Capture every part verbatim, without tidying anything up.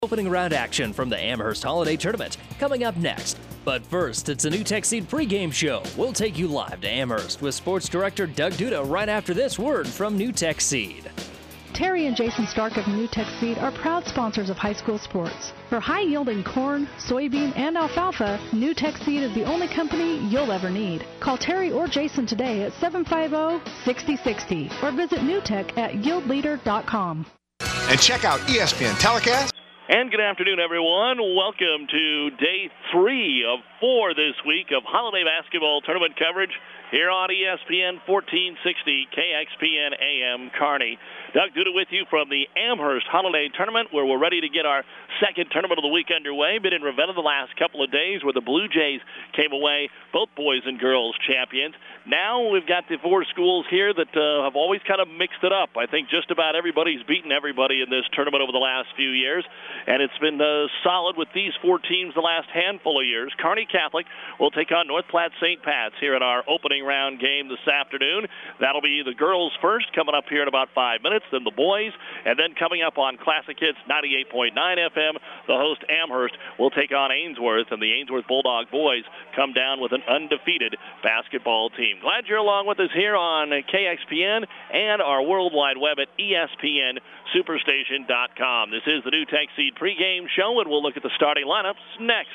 Opening round action from the Amherst Holiday Tournament coming up next. But first, it's a New Tech Seed pregame show. We'll take you live to Amherst with Sports Director Doug Duda right after this word from New Tech Seed. Terry and Jason Stark of New Tech Seed are proud sponsors of high school sports. For high-yielding corn, soybean, and alfalfa, New Tech Seed is the only company you'll ever need. Call Terry or Jason today at seven five zero, six zero six zero or visit newtech at yield leader dot com. And check out E S P N Telecast. And good afternoon, everyone. Welcome to day three of four this week of holiday basketball tournament coverage here on E S P N fourteen sixty K X P N A M Kearney. Doug Duda with you from the Amherst Holiday Tournament, where we're ready to get our second tournament of the week underway. Been in Ravenna the last couple of days, where the Blue Jays came away, both boys and girls champions. Now we've got the four schools here that uh, have always kind of mixed it up. I think just about everybody's beaten everybody in this tournament over the last few years, and it's been uh, solid with these four teams the last handful of years. Kearney Catholic will take on North Platte Saint Pat's here in our opening round game this afternoon. That'll be the girls first, coming up here in about five minutes, then the boys, and then coming up on Classic Hits ninety-eight point nine F M, the host Amherst will take on Ainsworth, and the Ainsworth Bulldog boys come down with an undefeated basketball team. Glad you're along with us here on K X P N and our World Wide Web at E S P N Superstation dot com. This is the New Tech Seed pregame show, and we'll look at the starting lineups next.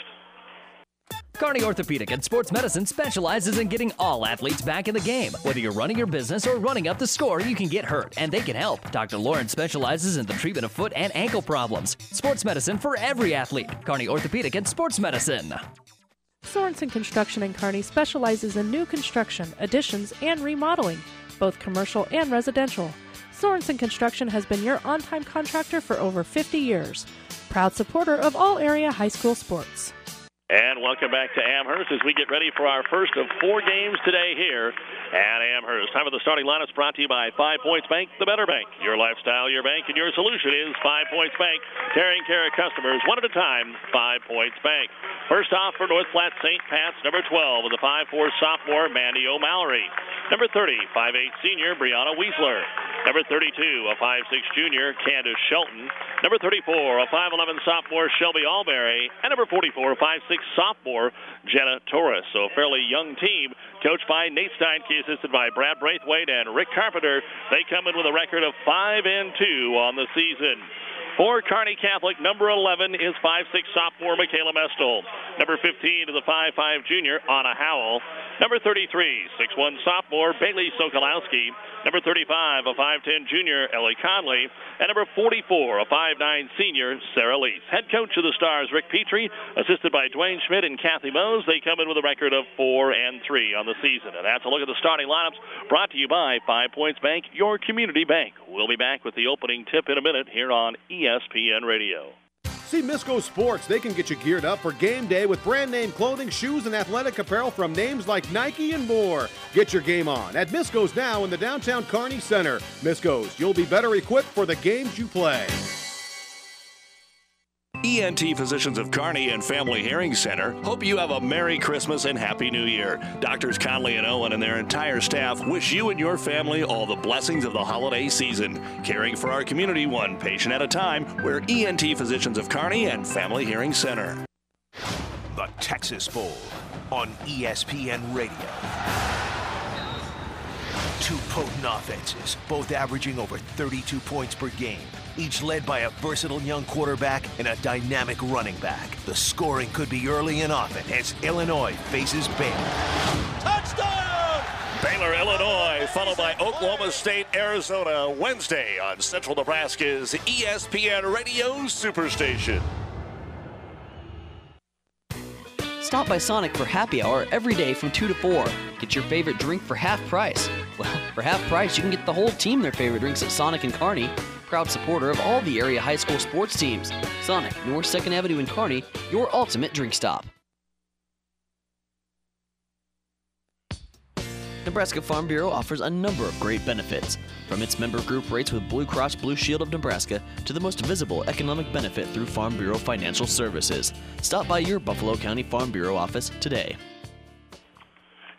Kearney Orthopedic and Sports Medicine specializes in getting all athletes back in the game. Whether you're running your business or running up the score, you can get hurt, and they can help. Doctor Lawrence specializes in the treatment of foot and ankle problems. Sports medicine for every athlete. Kearney Orthopedic and Sports Medicine. Sorensen Construction in Kearney specializes in new construction, additions, and remodeling, both commercial and residential. Sorensen Construction has been your on-time contractor for over fifty years. Proud supporter of all area high school sports. And welcome back to Amherst as we get ready for our first of four games today here at Amherst. Time of the starting lineups brought to you by Five Points Bank, the better bank. Your lifestyle, your bank, and your solution is Five Points Bank. Taking care of customers one at a time, Five Points Bank. First off for North Platte Saint Pat's, number twelve with the five four sophomore Mandy O'Mallory. Number thirty, five eight senior Brianna Wiesler. Number thirty-two, a five six junior Candace Shelton. Number thirty-four, a five eleven sophomore Shelby Alberry. And number forty-four, a five six sophomore Jenna Torres. So a fairly young team coached by Nate Steinke, assisted by Brad Braithwaite and Rick Carpenter. They come in with a record of five and two on the season. For Kearney Catholic, number eleven is five six sophomore Michaela Mestel. Number fifteen is a five five junior Anna Howell. Number thirty-three, six one sophomore Bailey Sokolowski. Number thirty-five, a five ten junior Ellie Conley. And number forty-four, a five nine senior Sarah Lease. Head coach of the Stars, Rick Petrie, assisted by Dwayne Schmidt and Kathy Mose. They come in with a record of four and three on the season. And that's a look at the starting lineups brought to you by Five Points Bank, your community bank. We'll be back with the opening tip in a minute here on E S P N Radio. See Misco Sports. They can get you geared up for game day with brand name clothing, shoes, and athletic apparel from names like Nike and more. Get your game on at Misco's now in the downtown Kearney Center. Misco's, you'll be better equipped for the games you play. E N T Physicians of Kearney and Family Hearing Center hope you have a Merry Christmas and Happy New Year. Doctors Conley and Owen and their entire staff wish you and your family all the blessings of the holiday season. Caring for our community one patient at a time, we're E N T Physicians of Kearney and Family Hearing Center. The Texas Bowl on E S P N Radio. Two potent offenses, both averaging over thirty-two points per game, each led by a versatile young quarterback and a dynamic running back. The scoring could be early and often as Illinois faces Baylor. Touchdown! Baylor, Illinois, followed by Oklahoma State, Arizona, Wednesday on Central Nebraska's E S P N Radio Superstation. Stop by Sonic for happy hour every day from two to four. Get your favorite drink for half price. Well, for half price, you can get the whole team their favorite drinks at Sonic in Kearney. Proud supporter of all the area high school sports teams. Sonic, North second Avenue in Kearney, your ultimate drink stop. Nebraska Farm Bureau offers a number of great benefits, from its member group rates with Blue Cross Blue Shield of Nebraska to the most visible economic benefit through Farm Bureau Financial Services. Stop by your Buffalo County Farm Bureau office today.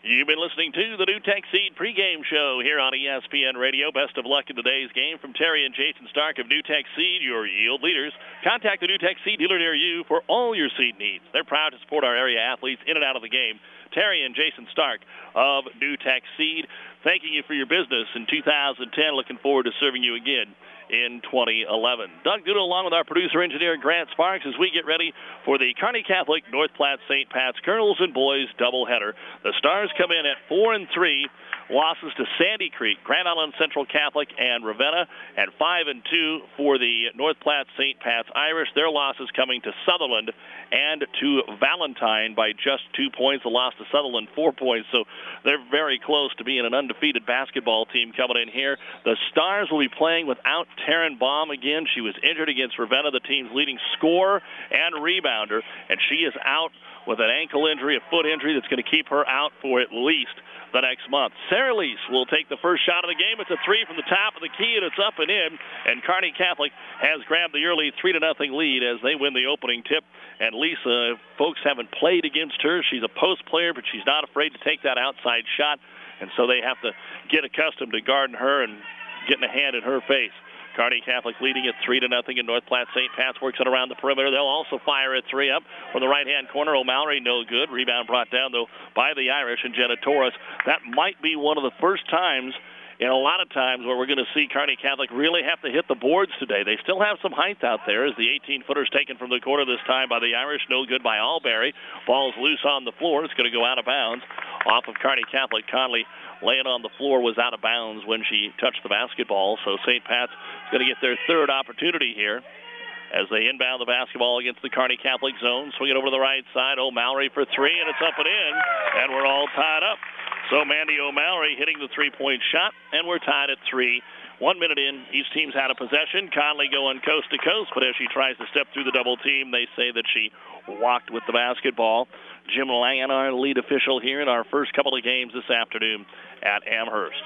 You've been listening to the NuTech Seed pregame show here on E S P N Radio. Best of luck in today's game from Terry and Jason Stark of NuTech Seed, your yield leaders. Contact the NuTech Seed dealer near you for all your seed needs. They're proud to support our area athletes in and out of the game. Terry and Jason Stark of NuTech Seed, thanking you for your business in two thousand ten. Looking forward to serving you again in twenty eleven. Doug Duda along with our producer-engineer Grant Sparks as we get ready for the Kearney Catholic North Platte Saint Pat's girls and boys doubleheader. The Stars come in at four and three. Losses to Sandy Creek, Grand Island Central Catholic, and Ravenna, and five and two for the North Platte Saint Pat's Irish. Their losses coming to Sutherland and to Valentine by just two points. The loss to Sutherland, four points. So they're very close to being an undefeated basketball team coming in here. The Stars will be playing without Taryn Baum again. She was injured against Ravenna, the team's leading scorer and rebounder, and she is out with an ankle injury, a foot injury that's going to keep her out for at least the next month. Sarah Lease will take the first shot of the game. It's a three from the top of the key, and it's up and in. And Kearney Catholic has grabbed the early three to nothing lead as they win the opening tip. And Lisa, folks haven't played against her. She's a post player, but she's not afraid to take that outside shot. And so they have to get accustomed to guarding her and getting a hand in her face. Kearney Catholic leading at three to nothing, and North Platte Saint Pat's works it around the perimeter. They'll also fire at three up from the right-hand corner. O'Malley, no good. Rebound brought down, though, by the Irish and Jenna Torres. That might be one of the first times in a lot of times where we're going to see Kearney Catholic really have to hit the boards today. They still have some height out there as the eighteen-footer's taken from the corner this time by the Irish. No good by Alberry. Ball's loose on the floor. It's going to go out of bounds off of Kearney Catholic. Conley laying on the floor was out of bounds when she touched the basketball. So Saint Pat's is going to get their third opportunity here as they inbound the basketball against the Kearney Catholic zone. Swing it over to the right side. O'Malley for three, and it's up and in, and we're all tied up. So Mandy O'Malley hitting the three-point shot, and we're tied at three. One minute in, each team's had a possession. Conley going coast to coast, but as she tries to step through the double team, they say that she walked with the basketball. Jim Langan, our lead official here in our first couple of games this afternoon at Amherst.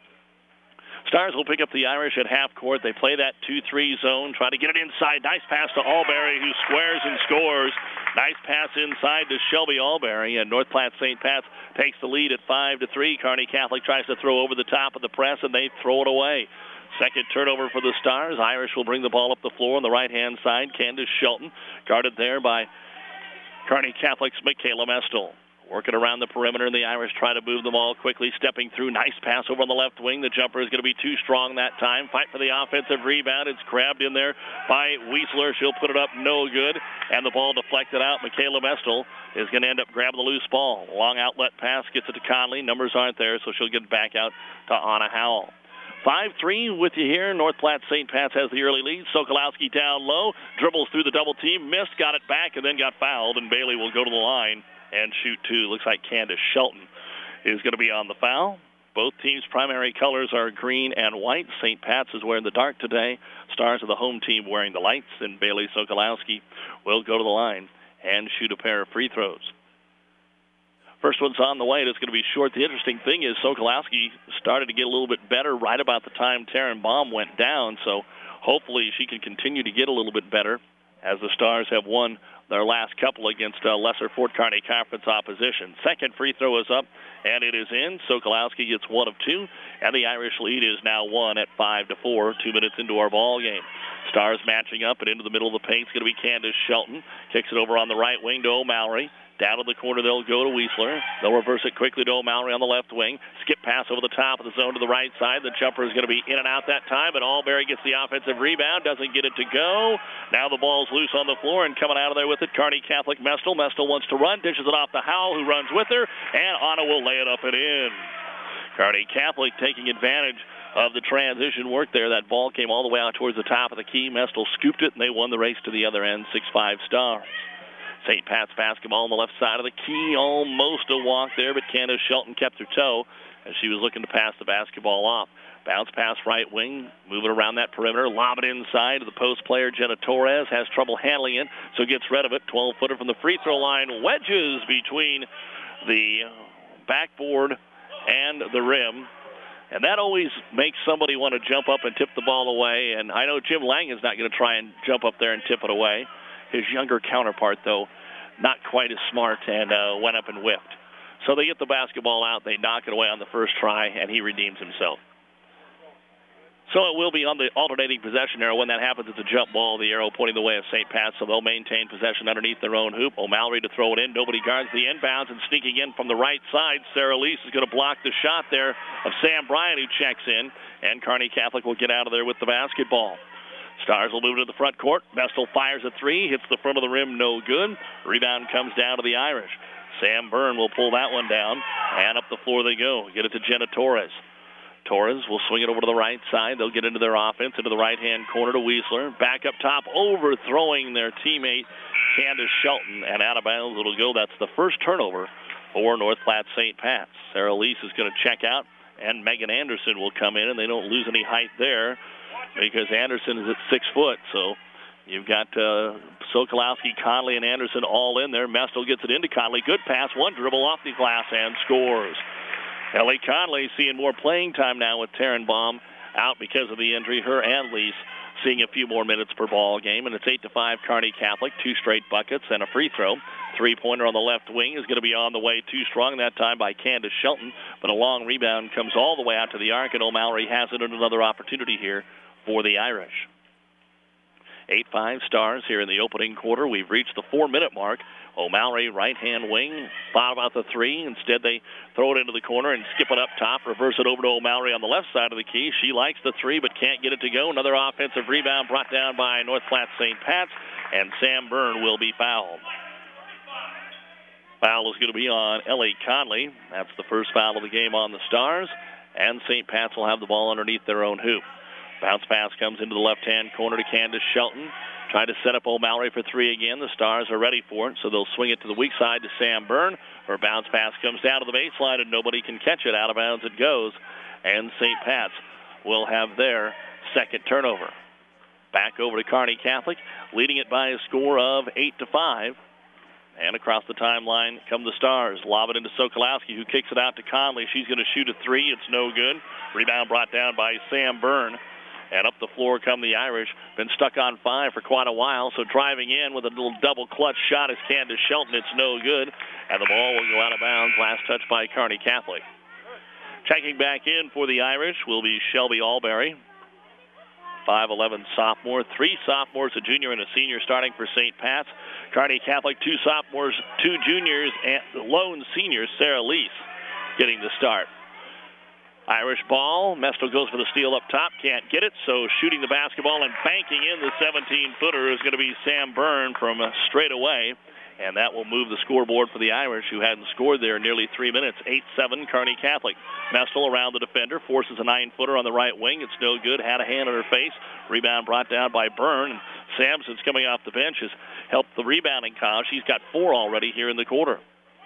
Stars will pick up the Irish at half court. They play that two three zone, try to get it inside. Nice pass to Alberry, who squares and scores. Nice pass inside to Shelby Alberry, and North Platte Saint Pat's takes the lead at five to three. Kearney Catholic tries to throw over the top of the press, and they throw it away. Second turnover for the Stars. Irish will bring the ball up the floor on the right-hand side. Candace Shelton guarded there by Kearney Catholic's Michaela Mestel. Working around the perimeter, and the Irish try to move the ball quickly, stepping through. Nice pass over on the left wing. The jumper is going to be too strong that time. Fight for the offensive rebound. It's grabbed in there by Wiesler. She'll put it up, no good. And the ball deflected out. Michaela Mestel is going to end up grabbing the loose ball. Long outlet pass gets it to Conley. Numbers aren't there, so she'll get it back out to Anna Howell. five three with you here. North Platte Saint Pat's has the early lead. Sokolowski down low. Dribbles through the double team. Missed, got it back, and then got fouled. And Bailey will go to the line and shoot two. Looks like Candace Shelton is going to be on the foul. Both teams' primary colors are green and white. Saint Pat's is wearing the dark today. Stars of the home team wearing the lights, and Bailey Sokolowski will go to the line and shoot a pair of free throws. First one's on the way, and it's going to be short. The interesting thing is Sokolowski started to get a little bit better right about the time Taryn Baum went down, so hopefully she can continue to get a little bit better as the Stars have won their last couple against uh, lesser Fort Kearney Conference opposition. Second free throw is up, and it is in. Sokolowski gets one of two, and the Irish lead is now one at five to four, two minutes into our ball game. Stars matching up, and into the middle of the paint is going to be Candace Shelton. Kicks it over on the right wing to O'Malley. Down in the corner, they'll go to Wiesler. They'll reverse it quickly to O'Malley on the left wing. Skip pass over the top of the zone to the right side. The jumper is going to be in and out that time, but Alberry gets the offensive rebound, doesn't get it to go. Now the ball's loose on the floor, and coming out of there with it, Kearney Catholic Mestel. Mestel wants to run, dishes it off to Howell, who runs with her, and Anna will lay it up and in. Kearney Catholic taking advantage of the transition work there. That ball came all the way out towards the top of the key. Mestel scooped it, and they won the race to the other end, six five Stars. Saint Pat's basketball on the left side of the key. Almost a walk there, but Candace Shelton kept her toe as she was looking to pass the basketball off. Bounce pass right wing, moving around that perimeter, lob it inside to the post player. Jenna Torres has trouble handling it, so gets rid of it. twelve-footer from the free throw line. Wedges between the backboard and the rim. And that always makes somebody want to jump up and tip the ball away. And I know Jim Lang is not going to try and jump up there and tip it away. His younger counterpart, though, not quite as smart, and uh, went up and whiffed. So they get the basketball out, they knock it away on the first try, and he redeems himself. So it will be on the alternating possession arrow. When that happens, it's a jump ball, the arrow pointing the way of Saint Pat's, so they'll maintain possession underneath their own hoop. O'Malley to throw it in. Nobody guards the inbounds, and sneaking in from the right side, Sarah Lease is going to block the shot there of Sam Bryant, who checks in, and Kearney Catholic will get out of there with the basketball. Stars will move to the front court. Bestel fires a three, hits the front of the rim, no good. Rebound comes down to the Irish. Sam Byrne will pull that one down, and up the floor they go. Get it to Jenna Torres. Torres will swing it over to the right side. They'll get into their offense, into the right-hand corner to Weisler. Back up top, overthrowing their teammate, Candace Shelton, and out of bounds it'll go. That's the first turnover for North Platte Saint Pat's. Sarah Lease is going to check out, and Megan Anderson will come in, and they don't lose any height there because Anderson is at six foot. So you've got uh, Sokolowski, Conley, and Anderson all in there. Mestel gets it into Conley. Good pass, one dribble off the glass, and scores. Ellie Conley seeing more playing time now with Tannenbaum out because of the injury. Her and Lease seeing a few more minutes per ball game, and it's eight to five Kearney Catholic. Two straight buckets and a free throw. Three-pointer on the left wing is going to be on the way, too strong that time by Candace Shelton, but a long rebound comes all the way out to the arc, and O'Malley has it, and another opportunity here for the Irish. eight five Stars here in the opening quarter. We've reached the four-minute mark. O'Malley, right-hand wing, thought about the three. Instead, they throw it into the corner and skip it up top, reverse it over to O'Malley on the left side of the key. She likes the three but can't get it to go. Another offensive rebound brought down by North Platte Saint Pat's, and Sam Byrne will be fouled. Foul is going to be on Ellie Conley. That's the first foul of the game on the Stars, and Saint Pat's will have the ball underneath their own hoop. Bounce pass comes into the left-hand corner to Candace Shelton. Try to set up O'Malley for three again. The Stars are ready for it, so they'll swing it to the weak side to Sam Byrne. Her bounce pass comes down to the baseline, and nobody can catch it. Out of bounds it goes, and Saint Pat's will have their second turnover. Back over to Kearney Catholic, leading it by a score of eight to five. And across the timeline come the Stars. Lob it into Sokolowski, who kicks it out to Conley. She's going to shoot a three. It's no good. Rebound brought down by Sam Byrne. And up the floor come the Irish. Been stuck on five for quite a while, so driving in with a little double clutch shot is Candace Shelton. It's no good, and the ball will go out of bounds. Last touch by Kearney Catholic. Checking back in for the Irish will be Shelby Alberry, five eleven sophomore. Three sophomores, a junior and a senior starting for Saint Pat's. Kearney Catholic, two sophomores, two juniors, and lone senior Sarah Lease getting the start. Irish ball. Mestel goes for the steal up top. Can't get it, so shooting the basketball and banking in the seventeen-footer is going to be Sam Byrne from straight away, and that will move the scoreboard for the Irish, who hadn't scored there in nearly three minutes. eight seven Kearney Catholic. Mestel around the defender, forces a nine-footer on the right wing. It's no good. Had a hand on her face. Rebound brought down by Byrne. And Sampson's coming off the bench has helped the rebounding cause. She's got four already here in the quarter.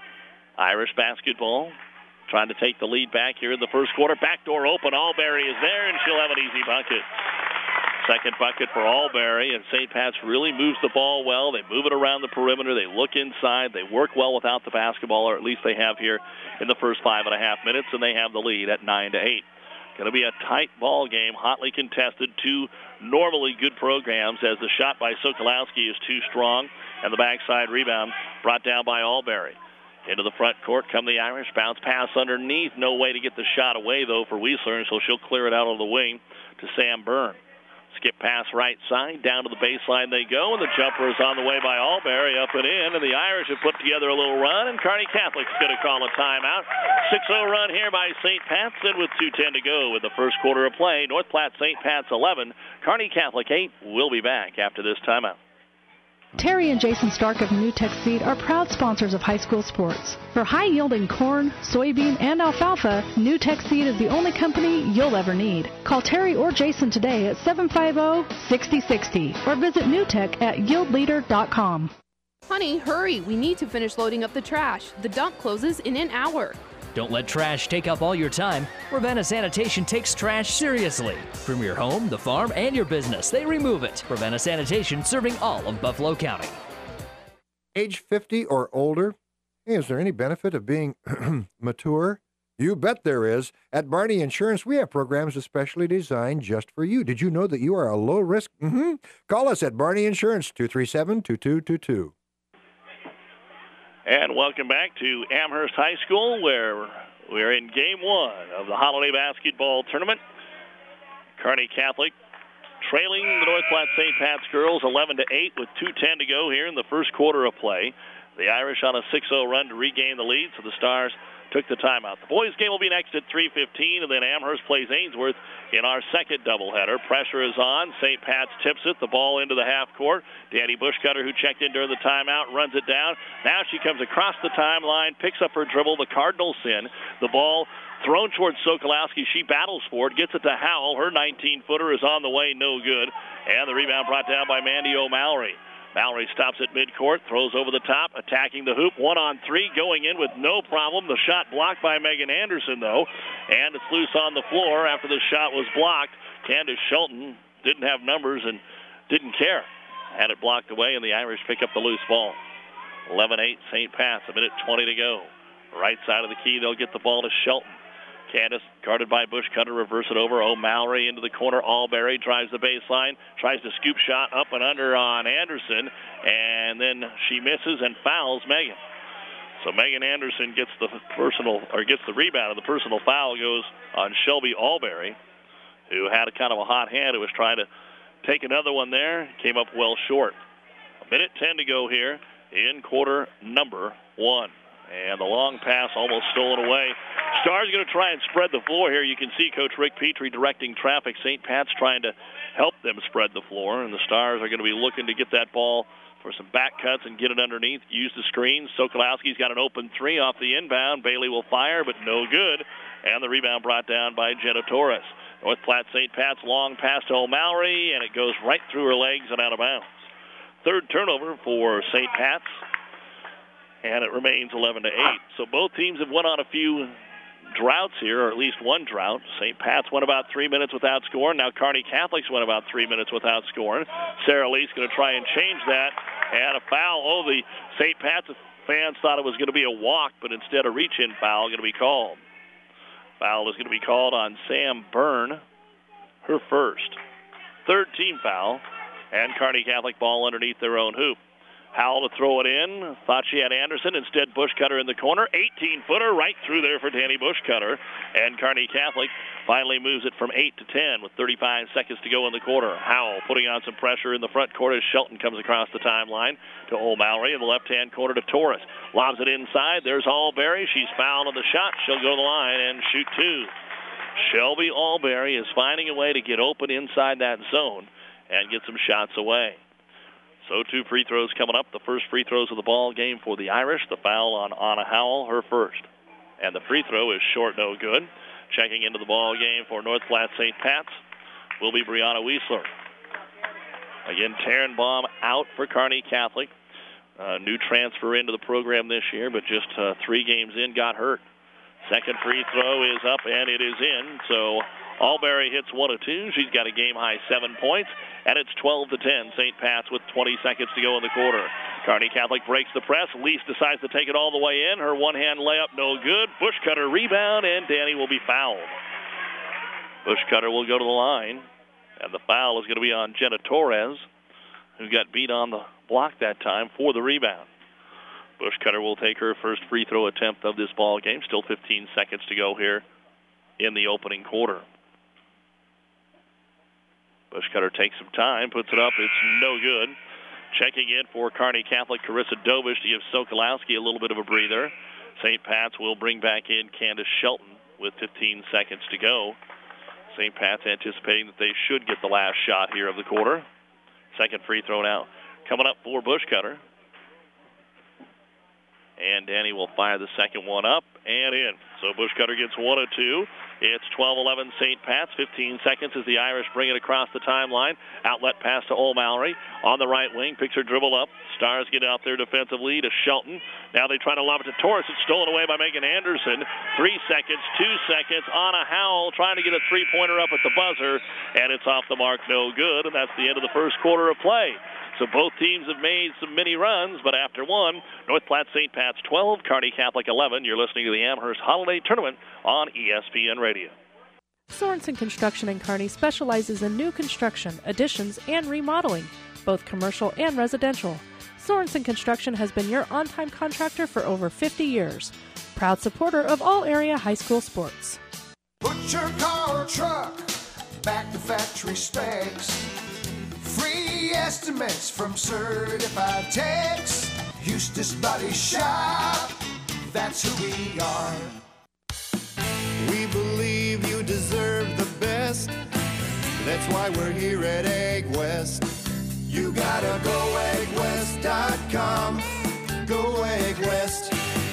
Irish basketball. Trying to take the lead back here in the first quarter. Backdoor open. Alberry is there, and she'll have an easy bucket. Second bucket for Alberry, and Saint Pat's really moves the ball well. They move it around the perimeter. They look inside. They work well without the basketball, or at least they have here in the first five and a half minutes, and they have the lead at nine to eight. Going to be a tight ball game, hotly contested. Two normally good programs, as the shot by Sokolowski is too strong, and the backside rebound brought down by Alberry. Into the front court come the Irish. Bounce pass underneath. No way to get the shot away, though, for Weisler, and so she'll clear it out of the wing to Sam Byrne. Skip pass right side. Down to the baseline they go, and the jumper is on the way by Alberry, up and in, and the Irish have put together a little run, and Kearney Catholic's going to call a timeout. six oh run here by Saint Pat's, and with two ten to go in the first quarter of play. North Platte Saint Pat's eleven, Kearney Catholic eight. We'll be back after this timeout. Terry and Jason Stark of New Tech Seed are proud sponsors of high school sports. For high-yielding corn, soybean, and alfalfa, New Tech Seed is the only company you'll ever need. Call Terry or Jason today at seven five zero, six zero six zero or visit newtech at yield leader dot com. Honey, hurry. We need to finish loading up the trash. The dump closes in an hour. Don't let trash take up all your time. Ravenna Sanitation takes trash seriously. From your home, the farm, and your business, they remove it. Ravenna Sanitation, serving all of Buffalo County. Age fifty or older? Hey, is there any benefit of being mature? You bet there is. At Barney Insurance, we have programs especially designed just for you. Did you know that you are a low risk? Mm-hmm. Call us at Barney Insurance, two three seven, two two two two. And welcome back to Amherst High School, where we're in game one of the Holiday Basketball Tournament. Kearney Catholic trailing the North Platte Saint Pat's girls eleven to eight with two ten to go here in the first quarter of play. The Irish on a six oh run to regain the lead, so the Stars took the timeout. The boys' game will be next at three fifteen, and then Amherst plays Ainsworth in our second doubleheader. Pressure is on. Saint Pat's tips it. The ball into the half court. Danny Bushcutter, who checked in during the timeout, runs it down. Now she comes across the timeline, picks up her dribble. The Cardinals sin. The ball thrown towards Sokolowski. She battles for it, gets it to Howell. Her nineteen-footer is on the way, no good. And the rebound brought down by Mandy O'Mallory. Mallory stops at midcourt, throws over the top, attacking the hoop. One on three, going in with no problem. The shot blocked by Megan Anderson, though, and it's loose on the floor after the shot was blocked. Candace Shelton didn't have numbers and didn't care. Had it blocked away, and the Irish pick up the loose ball. eleven eight, Saint Pat's, a minute twenty to go. Right side of the key, they'll get the ball to Shelton. Candace, guarded by Bushcutter, reverse it over. O'Mallory into the corner. Alberry drives the baseline, tries to scoop shot up and under on Anderson, and then she misses and fouls Megan. So Megan Anderson gets the personal, or gets the rebound, and the personal foul goes on Shelby Alberry, who had a kind of a hot hand, who was trying to take another one there, came up well short. A minute ten to go here in quarter number one. And the long pass almost stolen away. Stars going to try and spread the floor here. You can see Coach Rick Petrie directing traffic. Saint Pat's trying to help them spread the floor, and the Stars are going to be looking to get that ball for some back cuts and get it underneath. Use the screen. Sokolowski's got an open three off the inbound. Bailey will fire, but no good. And the rebound brought down by Jenna Torres. North Platte Saint Pat's long pass to O'Mallory, and it goes right through her legs and out of bounds. Third turnover for Saint Pat's. And it remains eleven to eight. So both teams have went on a few droughts here, or at least one drought. Saint Pat's went about three minutes without scoring. Now Kearney Catholics went about three minutes without scoring. Sarah Lee's going to try and change that. And a foul. Oh, the Saint Pat's fans thought it was going to be a walk, but instead a reach-in foul going to be called. Foul is going to be called on Sam Byrne, her first. Third team foul. And Kearney Catholic ball underneath their own hoop. Howell to throw it in. Thought she had Anderson. Instead, Bushcutter in the corner. eighteen-footer right through there for Danny Bushcutter. And Kearney Catholic finally moves it from eight to ten with thirty-five seconds to go in the quarter. Howell putting on some pressure in the front court as Shelton comes across the timeline to O'Mallory in the left-hand corner to Torres. Lobs it inside. There's Alberry. She's fouled on the shot. She'll go to the line and shoot two. Shelby Alberry is finding a way to get open inside that zone and get some shots away. So two free throws coming up. The first free throws of the ball game for the Irish. The foul on Anna Howell, her first. And the free throw is short, no good. Checking into the ball game for North Platte Saint Pat's will be Brianna Wiesler. Again, Taryn Baum out for Kearney Catholic. Uh, new transfer into the program this year, but just uh, three games in, got hurt. Second free throw is up, and it is in. So Alberry hits one of two. She's got a game-high seven points, and it's twelve to ten. Saint Pat's with twenty seconds to go in the quarter. Kearney Catholic breaks the press. Lease decides to take it all the way in. Her one-hand layup, no good. Bushcutter rebound, and Danny will be fouled. Bushcutter will go to the line, and the foul is going to be on Jenna Torres, who got beat on the block that time for the rebound. Bushcutter will take her first free throw attempt of this ball game. Still fifteen seconds to go here in the opening quarter. Bushcutter takes some time, puts it up. It's no good. Checking in for Kearney Catholic, Carissa Dovish to give Sokolowski a little bit of a breather. Saint Pat's will bring back in Candace Shelton with fifteen seconds to go. Saint Pat's anticipating that they should get the last shot here of the quarter. Second free throw now coming up for Bushcutter. And Danny will fire the second one up and in. So Bushcutter gets one of two. It's twelve eleven Saint Pat's. fifteen seconds as the Irish bring it across the timeline. Outlet pass to O'Mallory on the right wing. Picks her dribble up. Stars get out there defensively to Shelton. Now they try to lob it to Torres. It's stolen away by Megan Anderson. Three seconds, two seconds. Anna Howell trying to get a three-pointer up at the buzzer. And it's off the mark, no good. And that's the end of the first quarter of play. So both teams have made some mini runs, but after one, North Platte Saint Pat's twelve, Kearney Catholic eleven. You're listening to the Amherst Holiday Tournament on E S P N Radio. Sorensen Construction in Kearney specializes in new construction, additions, and remodeling, both commercial and residential. Sorensen Construction has been your on-time contractor for over fifty years. Proud supporter of all area high school sports. Put your car or truck back to factory specs. Free estimates from certified techs. Eustace Body Shop, that's who we are. We believe you deserve the best. That's why we're here at Egg West. You gotta go egg west dot com. Go Egg West.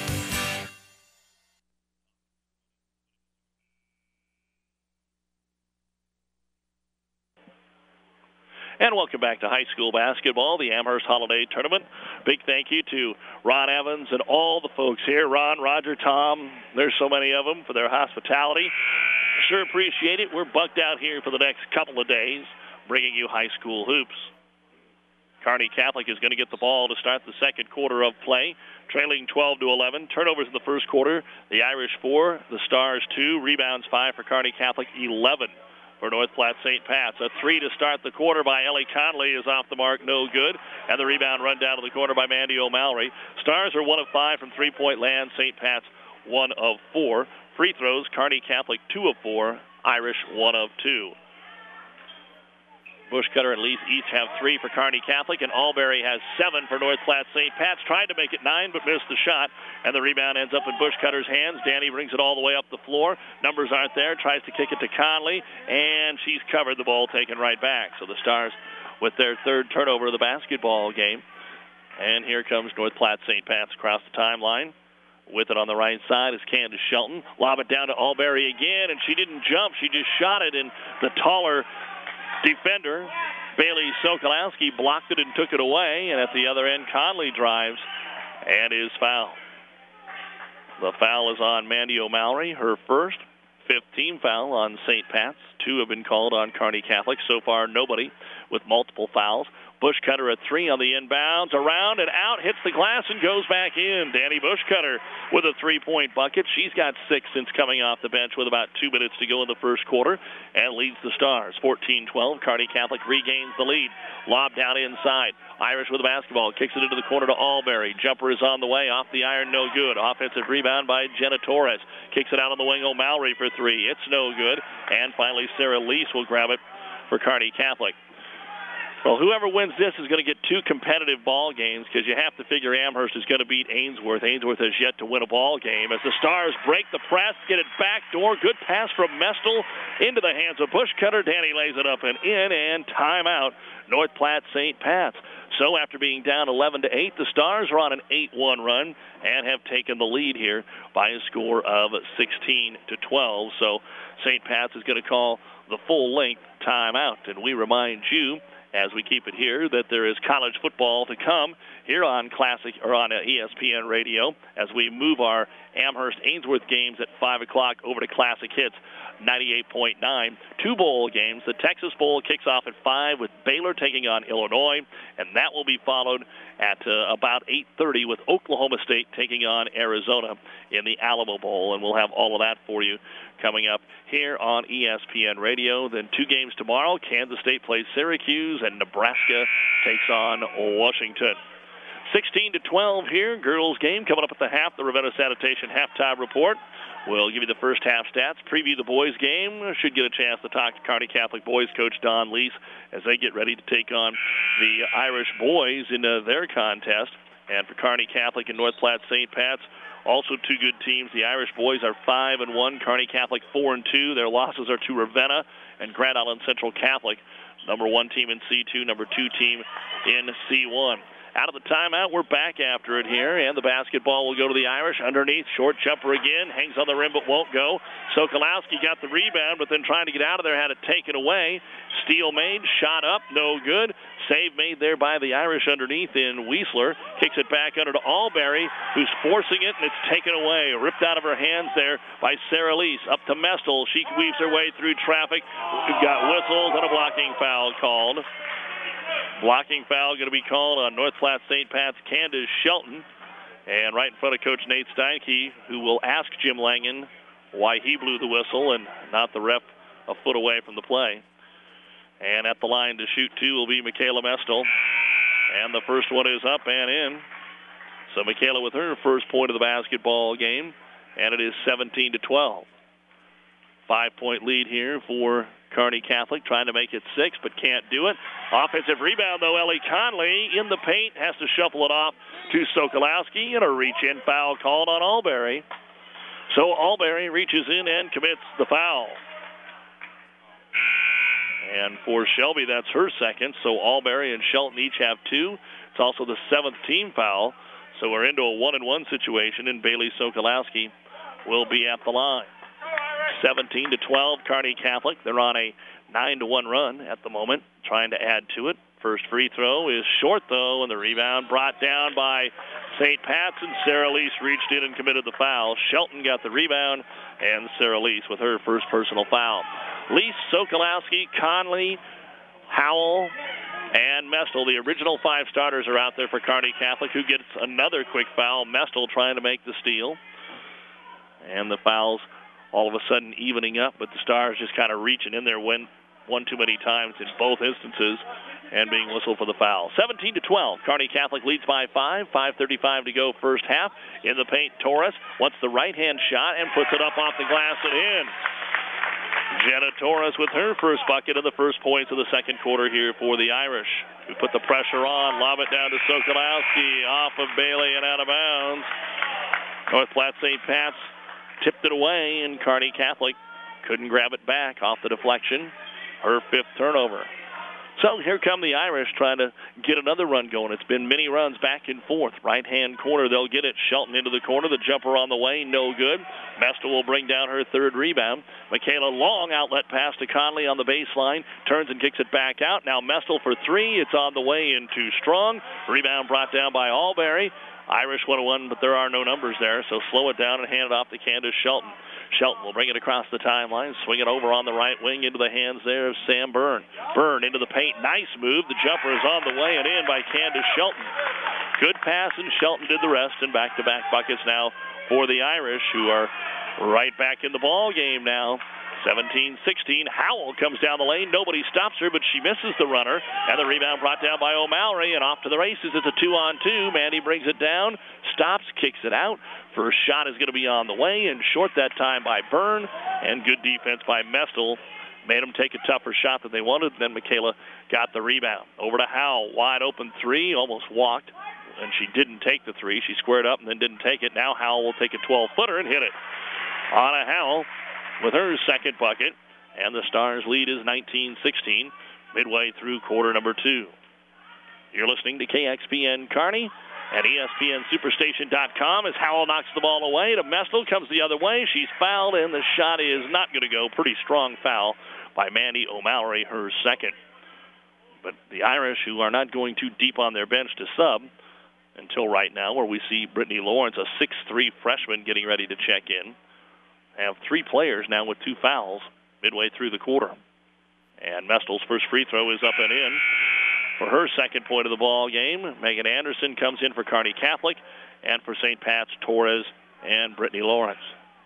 And welcome back to high school basketball, the Amherst Holiday Tournament. Big thank you to Ron Evans and all the folks here. Ron, Roger, Tom, there's so many of them, for their hospitality. Sure appreciate it. We're bucked out here for the next couple of days, bringing you high school hoops. Kearney Catholic is going to get the ball to start the second quarter of play, trailing twelve to eleven. Turnovers in the first quarter. The Irish four, the Stars two, rebounds five for Kearney Catholic, eleven for North Platte Saint Pat's. A three to start the quarter by Ellie Conley is off the mark, no good. And the rebound run down to the corner by Mandy O'Mallory. Stars are one of five from three-point land. Saint Pat's one of four. Free throws, Kearney Catholic two of four. Irish one of two. Bushcutter and Lease each have three for Kearney Catholic, and Albury has seven for North Platte Saint Pat's. Tried to make it nine, but missed the shot, and the rebound ends up in Bushcutter's hands. Danny brings it all the way up the floor. Numbers aren't there. Tries to kick it to Conley, and she's covered. The ball taken right back. So the Stars with their third turnover of the basketball game. And here comes North Platte Saint Pat's across the timeline. With it on the right side is Candace Shelton. Lob it down to Albury again, and she didn't jump. She just shot it, and the taller defender, Bailey Sokolowski, blocked it and took it away. And at the other end, Conley drives and is fouled. The foul is on Mandy O'Mallory, her first. Fifth team foul on Saint Pat's. Two have been called on Kearney Catholic. So far, nobody with multiple fouls. Bushcutter at three on the inbounds, around and out, hits the glass and goes back in. Danny Bushcutter with a three-point bucket. She's got six since coming off the bench with about two minutes to go in the first quarter and leads the Stars. fourteen twelve, Kearney Catholic regains the lead. Lob down inside. Irish with the basketball, kicks it into the corner to Albury. Jumper is on the way, off the iron, no good. Offensive rebound by Jenna Torres. Kicks it out on the wing, O'Mallory for three. It's no good. And finally, Sarah Lease will grab it for Kearney Catholic. Well, whoever wins this is going to get two competitive ball games, because you have to figure Amherst is going to beat Ainsworth. Ainsworth has yet to win a ball game as the Stars break the press, get it back door. Good pass from Mestel into the hands of Bushcutter. Danny lays it up and in, and timeout, North Platte Saint Pat's. So after being down eleven to eight, the Stars are on an eight one run and have taken the lead here by a score of sixteen to twelve. So Saint Pat's is going to call the full-length timeout, and we remind you, as we keep it here, that there is college football to come here on Classic or on E S P N Radio as we move our Amherst Ainsworth games at five o'clock over to Classic Hits ninety-eight point nine. Two bowl games. The Texas Bowl kicks off at five with Baylor taking on Illinois, and that will be followed at uh, about eight thirty with Oklahoma State taking on Arizona in the Alamo Bowl, and we'll have all of that for you coming up here on E S P N Radio. Then two games tomorrow. Kansas State plays Syracuse, and Nebraska takes on Washington. sixteen to twelve here, girls game coming up at the half. The Ravenna Sanitation halftime report. We'll give you the first half stats, preview the boys game. Should get a chance to talk to Kearney Catholic boys coach Don Lease as they get ready to take on the Irish boys in uh, their contest. And for Kearney Catholic and North Platte Saint Pat's, also two good teams. The Irish boys are five and one. Kearney Catholic four and two. Their losses are to Ravenna and Grand Island Central Catholic. Number one team in C two, number two team in C one. Out of the timeout, we're back after it here, and the basketball will go to the Irish. Underneath, short jumper again, hangs on the rim but won't go. Sokolowski got the rebound, but then trying to get out of there, had it taken away. Steal made, shot up, no good. Save made there by the Irish underneath in Weisler. Kicks it back under to Albury, who's forcing it, and it's taken away. Ripped out of her hands there by Sarah Lease. Up to Mestel. She weaves her way through traffic. We've got whistles and a blocking foul called. Blocking foul going to be called on North Platte Saint Pat's Candace Shelton. And right in front of Coach Nate Steinke, who will ask Jim Langen why he blew the whistle and not the ref a foot away from the play. And at the line to shoot two will be Michaela Mestel. And the first one is up and in. So Michaela with her first point of the basketball game, and it is seventeen to twelve. Five-point lead here for Kearney Catholic, trying to make it six, but can't do it. Offensive rebound, though, Ellie Conley in the paint, has to shuffle it off to Sokolowski, and a reach-in foul called on Albury. So Albury reaches in and commits the foul. And for Shelby, that's her second. So Albury and Shelton each have two. It's also the seventh team foul. So we're into a one-and-one situation, and Bailey Sokolowski will be at the line. seventeen to twelve, Kearney Catholic. They're on a nine to one run at the moment, trying to add to it. First free throw is short, though, and the rebound brought down by Saint Pat's, and Sarah Lease reached in and committed the foul. Shelton got the rebound, and Sarah Lease with her first personal foul. Lease, Sokolowski, Conley, Howell, and Mestel, the original five starters, are out there for Kearney Catholic, who gets another quick foul. Mestel trying to make the steal. And the fouls all of a sudden evening up, but the Stars just kind of reaching in there when one too many times in both instances and being whistled for the foul. seventeen to twelve. Kearney Catholic leads by five. five thirty-five to go first half. In the paint, Torres wants the right-hand shot and puts it up off the glass and in. Jenna Torres with her first bucket of the first points of the second quarter here for the Irish. We put the pressure on, lob it down to Sokolowski, off of Bailey and out of bounds. North Platte Saint Pat's tipped it away, and Kearney Catholic couldn't grab it back off the deflection. Her fifth turnover. So here come the Irish trying to get another run going. It's been many runs back and forth. Right-hand corner, they'll get it. Shelton into the corner. The jumper on the way, no good. Mestel will bring down her third rebound. Michaela Long, outlet pass to Conley on the baseline. Turns and kicks it back out. Now Mestel for three. It's on the way in too strong. Rebound brought down by Albury. Irish one oh one, but there are no numbers there, so slow it down and hand it off to Candace Shelton. Shelton will bring it across the timeline, swing it over on the right wing into the hands there of Sam Byrne. Byrne into the paint, nice move. The jumper is on the way and in by Candace Shelton. Good pass, and Shelton did the rest, and back-to-back buckets now for the Irish, who are right back in the ball game now. seventeen sixteen. Howell comes down the lane. Nobody stops her, but she misses the runner. And the rebound brought down by O'Malley, and off to the races. It's a two-on-two. Mandy brings it down, stops, kicks it out. First shot is going to be on the way, and short that time by Byrne. And good defense by Mestel. Made them take a tougher shot than they wanted. Then Michaela got the rebound. Over to Howell. Wide open three. Almost walked, and she didn't take the three. She squared up and then didn't take it. Now Howell will take a twelve-footer and hit it. Anna Howell with her second bucket, and the Stars' lead is nineteen sixteen, midway through quarter number two. You're listening to K X P N Kearney at E S P N Superstation dot com as Howell knocks the ball away to Mestel, comes the other way. She's fouled, and the shot is not going to go. Pretty strong foul by Mandy O'Malley, her second. But the Irish, who are not going too deep on their bench to sub until right now, where we see Brittany Lawrence, a six three freshman, getting ready to check in, have three players now with two fouls midway through the quarter. And Mestel's first free throw is up and in for her second point of the ball game. Megan Anderson comes in for Kearney Catholic, and for Saint Pat's, Torres and Brittany Lawrence.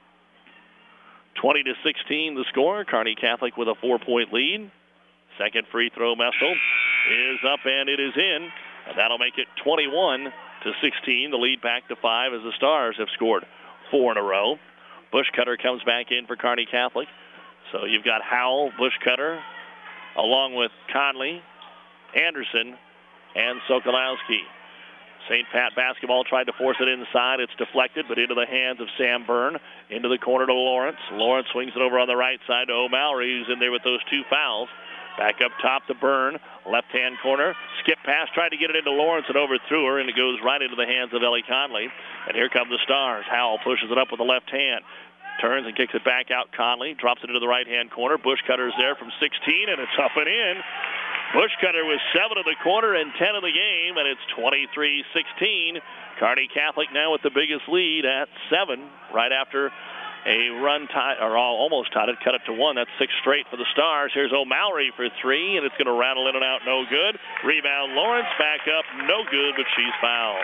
twenty to sixteen the score. Kearney Catholic with a four-point lead. Second free throw, Mestel, is up and it is in. And that'll make it twenty-one to sixteen. The lead back to five as the Stars have scored four in a row. Bushcutter comes back in for Kearney Catholic. So you've got Howell, Bushcutter, along with Conley, Anderson, and Sokolowski. Saint Pat basketball tried to force it inside. It's deflected, but into the hands of Sam Byrne. Into the corner to Lawrence. Lawrence swings it over on the right side to O'Malley, who's in there with those two fouls. Back up top to Byrne. Left-hand corner. Skip pass, tried to get it into Lawrence and overthrew her, and it goes right into the hands of Ellie Conley. And here come the Stars. Howell pushes it up with the left hand. Turns and kicks it back out. Conley drops it into the right-hand corner. Bushcutter's there from sixteen, and it's up and in. Bushcutter with seven in the quarter and ten in the game, and it's twenty-three sixteen. Kearney Catholic now with the biggest lead at seven, right after a run tie, or almost tied it, cut it to one. That's six straight for the Stars. Here's O'Malley for three, and it's going to rattle in and out, no good. Rebound Lawrence, back up, no good, but she's fouled.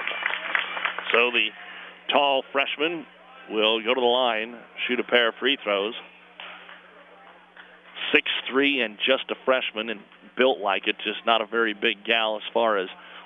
So the tall freshman will go to the line, shoot a pair of free throws. six three and just a freshman, and built like it, just not a very big gal as far as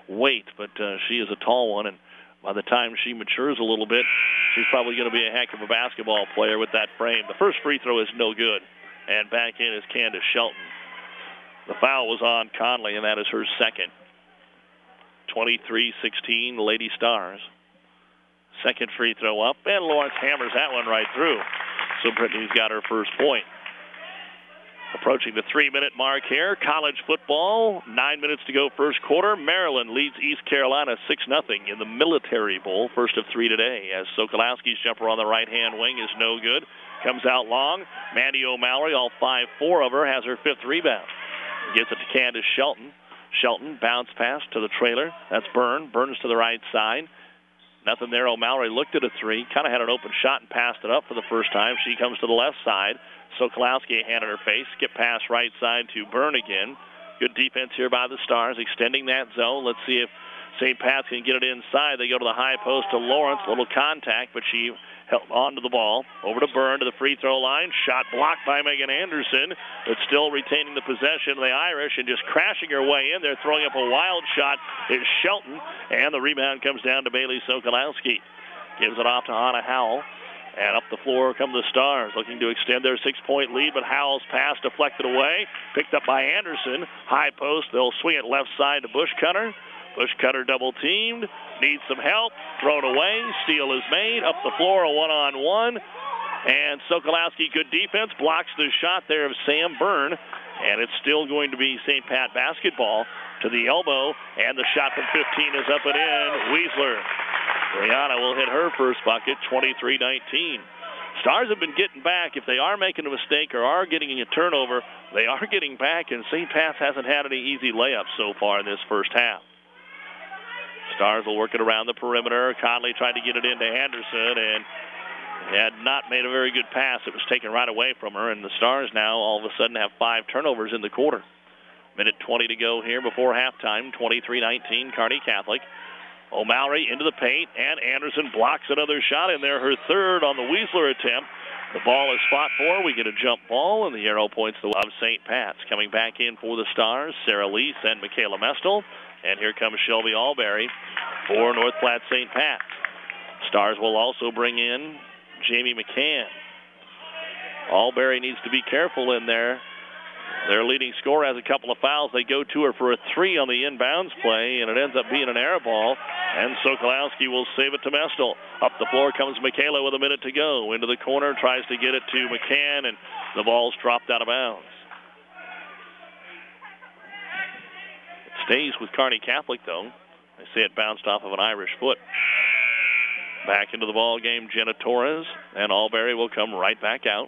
weight, but uh, she is a tall one, and by the time she matures a little bit, she's probably going to be a heck of a basketball player with that frame. The first free throw is no good, and back in is Candace Shelton. The foul was on Conley, and that is her second. twenty-three sixteen, Lady Stars. Second free throw up, and Lawrence hammers that one right through. So Brittany's got her first point. Approaching the three-minute mark here. College football, nine minutes to go first quarter. Maryland leads East Carolina six nothing in the Military Bowl. First of three today as Sokolowski's jumper on the right-hand wing is no good. Comes out long. Mandy O'Malley, all five four of her, has her fifth rebound. Gets it to Candace Shelton. Shelton, bounce pass to the trailer. That's Byrne. Burns to the right side. Nothing there. O'Malley looked at a three. Kind of had an open shot and passed it up for the first time. She comes to the left side. Sokolowski hand in her face. Skip pass right side to Byrne again. Good defense here by the Stars, extending that zone. Let's see if Saint Pat's can get it inside. They go to the high post to Lawrence. Little contact, but she held on to the ball. Over to Byrne to the free throw line. Shot blocked by Megan Anderson, but still retaining the possession. The Irish and just crashing her way in. They're throwing up a wild shot. It's Shelton, and the rebound comes down to Bailey Sokolowski. Gives it off to Hannah Howell. And up the floor come the Stars, looking to extend their six-point lead, but Howell's pass deflected away. Picked up by Anderson. High post. They'll swing it left side to Bushcutter. Bushcutter double-teamed. Needs some help. Thrown away. Steal is made. Up the floor, a one-on-one. And Sokolowski, good defense, blocks the shot there of Sam Byrne. And it's still going to be Saint Pat basketball to the elbow. And the shot from fifteen is up and in. Weisler. Brianna will hit her first bucket, twenty-three nineteen. Stars have been getting back. If they are making a mistake or are getting a turnover, they are getting back, and Saint Pat's hasn't had any easy layups so far in this first half. Stars will work it around the perimeter. Conley tried to get it into Anderson and had not made a very good pass. It was taken right away from her, and the Stars now all of a sudden have five turnovers in the quarter. Minute twenty to go here before halftime, twenty-three nineteen, Kearney Catholic. O'Malley into the paint, and Anderson blocks another shot in there, her third on the Weisler attempt. The ball is fought for. We get a jump ball, and the arrow points to of Saint Pat's. Coming back in for the Stars, Sarah Lease and Michaela Mestel. And here comes Shelby Alberry for North Platte Saint Pat's. Stars will also bring in Jamie McCann. Alberry needs to be careful in there. Their leading scorer has a couple of fouls. They go to her for a three on the inbounds play, and it ends up being an air ball. And Sokolowski will save it to Mestel. Up the floor comes Michaela with a minute to go. Into the corner, tries to get it to McCann, and the ball's dropped out of bounds. It stays with Kearney Catholic, though. They say it bounced off of an Irish foot. Back into the ball game, Jenna Torres, and Alberry will come right back out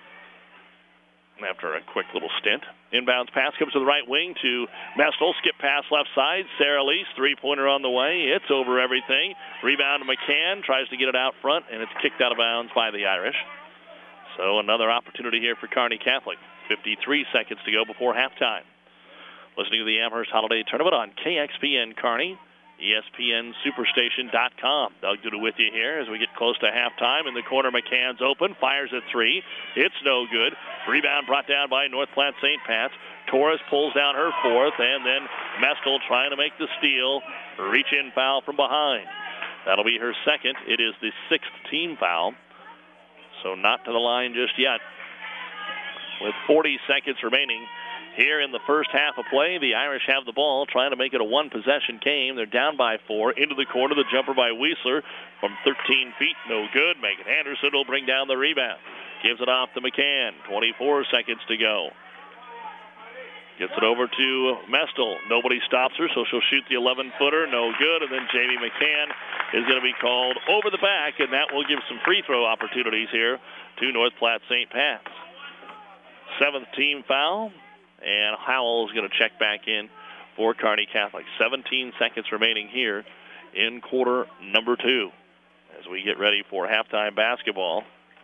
after a quick little stint. Inbounds pass comes to the right wing to Mestel. Skip pass left side. Sarah Lease, three-pointer on the way. It's over everything. Rebound to McCann. Tries to get it out front, and it's kicked out of bounds by the Irish. So another opportunity here for Kearney Catholic. fifty-three seconds to go before halftime. Listening to the Amherst Holiday Tournament on K X P N Kearney. E S P N Superstation dot com. Doug Duda with you here as we get close to halftime. In the corner, McCann's open, fires a three. It's no good. Rebound brought down by North Platte Saint Pat's. Torres pulls down her fourth, and then Mestel trying to make the steal. Reach-in foul from behind. That'll be her second. It is the sixth team foul, so not to the line just yet. With forty seconds remaining here in the first half of play, the Irish have the ball, trying to make it a one-possession game. They're down by four. Into the corner, the jumper by Weisler from thirteen feet, no good. Megan Anderson will bring down the rebound. Gives it off to McCann. twenty-four seconds to go. Gets it over to Mestel. Nobody stops her, so she'll shoot the eleven-footer. No good. And then Jamie McCann is going to be called over the back, and that will give some free throw opportunities here to North Platte Saint Pat's. Seventh team foul. And Howell is going to check back in for Kearney Catholic. seventeen seconds remaining here in quarter number two as we get ready for halftime basketball.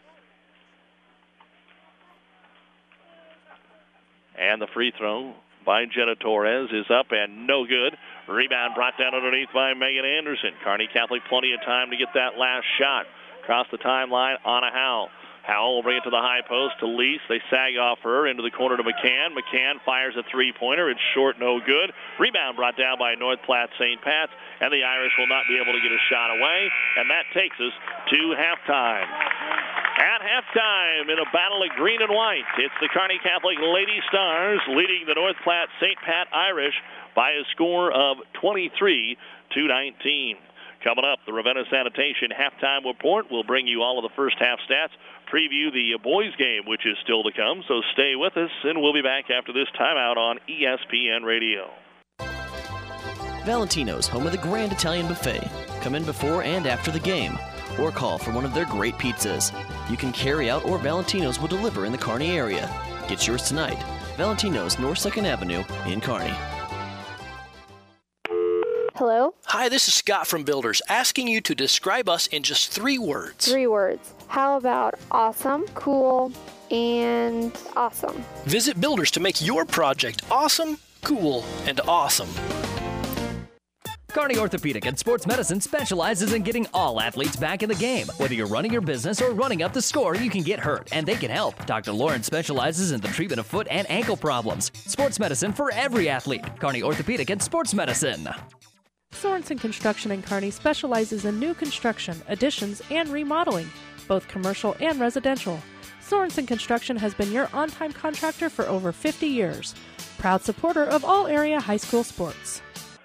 And the free throw by Jenna Torres is up and no good. Rebound brought down underneath by Megan Anderson. Kearney Catholic plenty of time to get that last shot. Across the timeline, Anna Howell Howell will bring it to the high post to Lease. They sag off her into the corner to McCann. McCann fires a three-pointer. It's short, no good. Rebound brought down by North Platte Saint Pat's, and the Irish will not be able to get a shot away, and that takes us to halftime. At halftime, in a battle of green and white, it's the Kearney Catholic Lady Stars leading the North Platte Saint Pat Irish by a score of twenty-three to nineteen. Coming up, the Ravenna Sanitation halftime report will bring you all of the first half stats, preview the boys game, which is still to come, so stay with us, and we'll be back after this timeout on E S P N Radio. Valentino's, home of the Grand Italian Buffet. Come in before and after the game, or call for one of their great pizzas. You can carry out, or Valentino's will deliver in the Kearney area. Get yours tonight. Valentino's, North second Avenue in Kearney. Hello? Hi, this is Scott from Builders, asking you to describe us in just three words. Three words. How about awesome, cool, and awesome? Visit Builders to make your project awesome, cool, and awesome. Kearney Orthopedic and Sports Medicine specializes in getting all athletes back in the game. Whether you're running your business or running up the score, you can get hurt, and they can help. Doctor Lauren specializes in the treatment of foot and ankle problems. Sports medicine for every athlete. Kearney Orthopedic and Sports Medicine. Sorensen Construction in Kearney specializes in new construction, additions, and remodeling, both commercial and residential. Sorensen Construction has been your on-time contractor for over fifty years. Proud supporter of all area high school sports.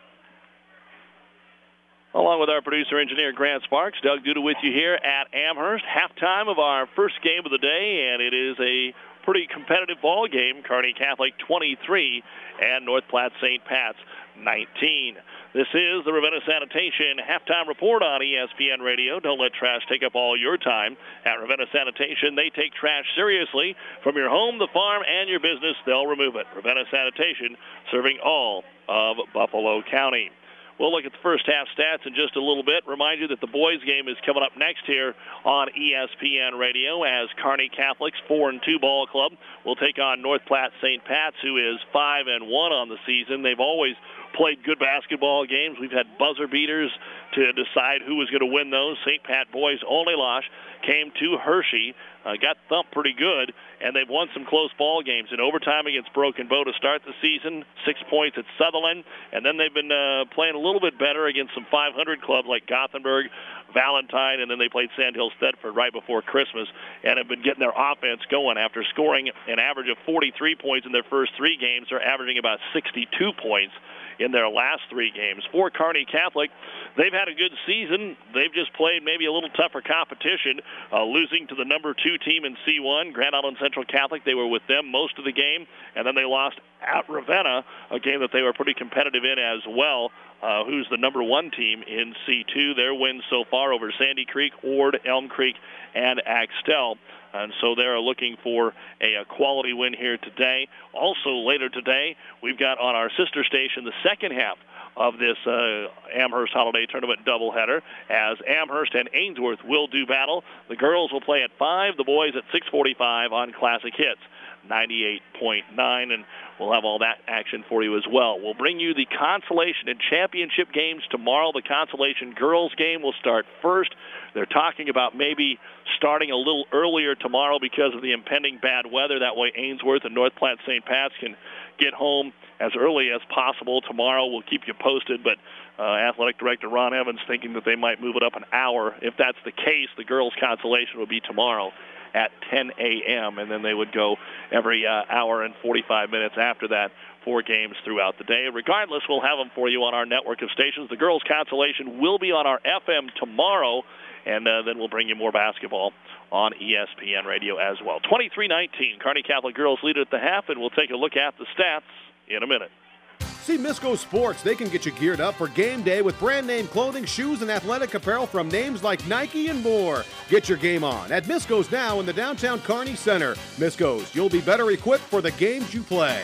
Along with our producer-engineer Grant Sparks, Doug Duda with you here at Amherst. Halftime of our first game of the day, and it is a pretty competitive ball game. Kearney Catholic twenty-three and North Platte Saint Pat's nineteen. This is the Ravenna Sanitation halftime report on E S P N Radio. Don't let trash take up all your time. At Ravenna Sanitation, they take trash seriously. From your home, the farm, and your business, they'll remove it. Ravenna Sanitation, serving all of Buffalo County. We'll look at the first half stats in just a little bit. Remind you that the boys game is coming up next here on E S P N Radio as Kearney Catholic's four and two ball club will take on North Platte Saint Pat's, who is five and one on the season. They've always played good basketball games. We've had buzzer beaters to decide who was going to win those. Saint Pat boys' only loss came to Hershey, uh, got thumped pretty good, and they've won some close ball games. In overtime against Broken Bow to start the season, six points at Sutherland, and then they've been uh, playing a little bit better against some five hundred clubs like Gothenburg, Valentine, and then they played Sandhill Stedford right before Christmas, and have been getting their offense going. After scoring an average of forty-three points in their first three games, they're averaging about sixty-two points in their last three games. For Kearney Catholic, they've had a good season. They've just played maybe a little tougher competition, uh, losing to the number two team in C one, Grand Island Central Catholic. They were with them most of the game, and then they lost at Ravenna, a game that they were pretty competitive in as well, uh, who's the number one team in C two. Their wins so far over Sandy Creek, Ord, Elm Creek, and Axtell. And so they're looking for a, a quality win here today. Also later today, we've got on our sister station the second half of this uh, Amherst Holiday Tournament doubleheader, as Amherst and Ainsworth will do battle. The girls will play at five, the boys at six forty-five on Classic Hits ninety-eight point nine, and we'll have all that action for you as well. We'll bring you the consolation and championship games tomorrow. The consolation girls game will start first. They're talking about maybe starting a little earlier tomorrow because of the impending bad weather. That way Ainsworth and North Platte Saint Pat's can get home as early as possible tomorrow. We'll keep you posted, but uh, Athletic Director Ron Evans thinking that they might move it up an hour. If that's the case, the girls' consolation will be tomorrow at ten a.m., and then they would go every uh, hour and forty-five minutes after that, four games throughout the day. Regardless, we'll have them for you on our network of stations. The girls' consolation will be on our F M tomorrow, and uh, then we'll bring you more basketball on E S P N Radio as well. twenty-three nineteen, Kearney Catholic girls lead at the half, and we'll take a look at the stats in a minute. See Misco Sports. They can get you geared up for game day with brand name clothing, shoes, and athletic apparel from names like Nike and more. Get your game on at Misco's now in the downtown Kearney Center. Misco's, you'll be better equipped for the games you play.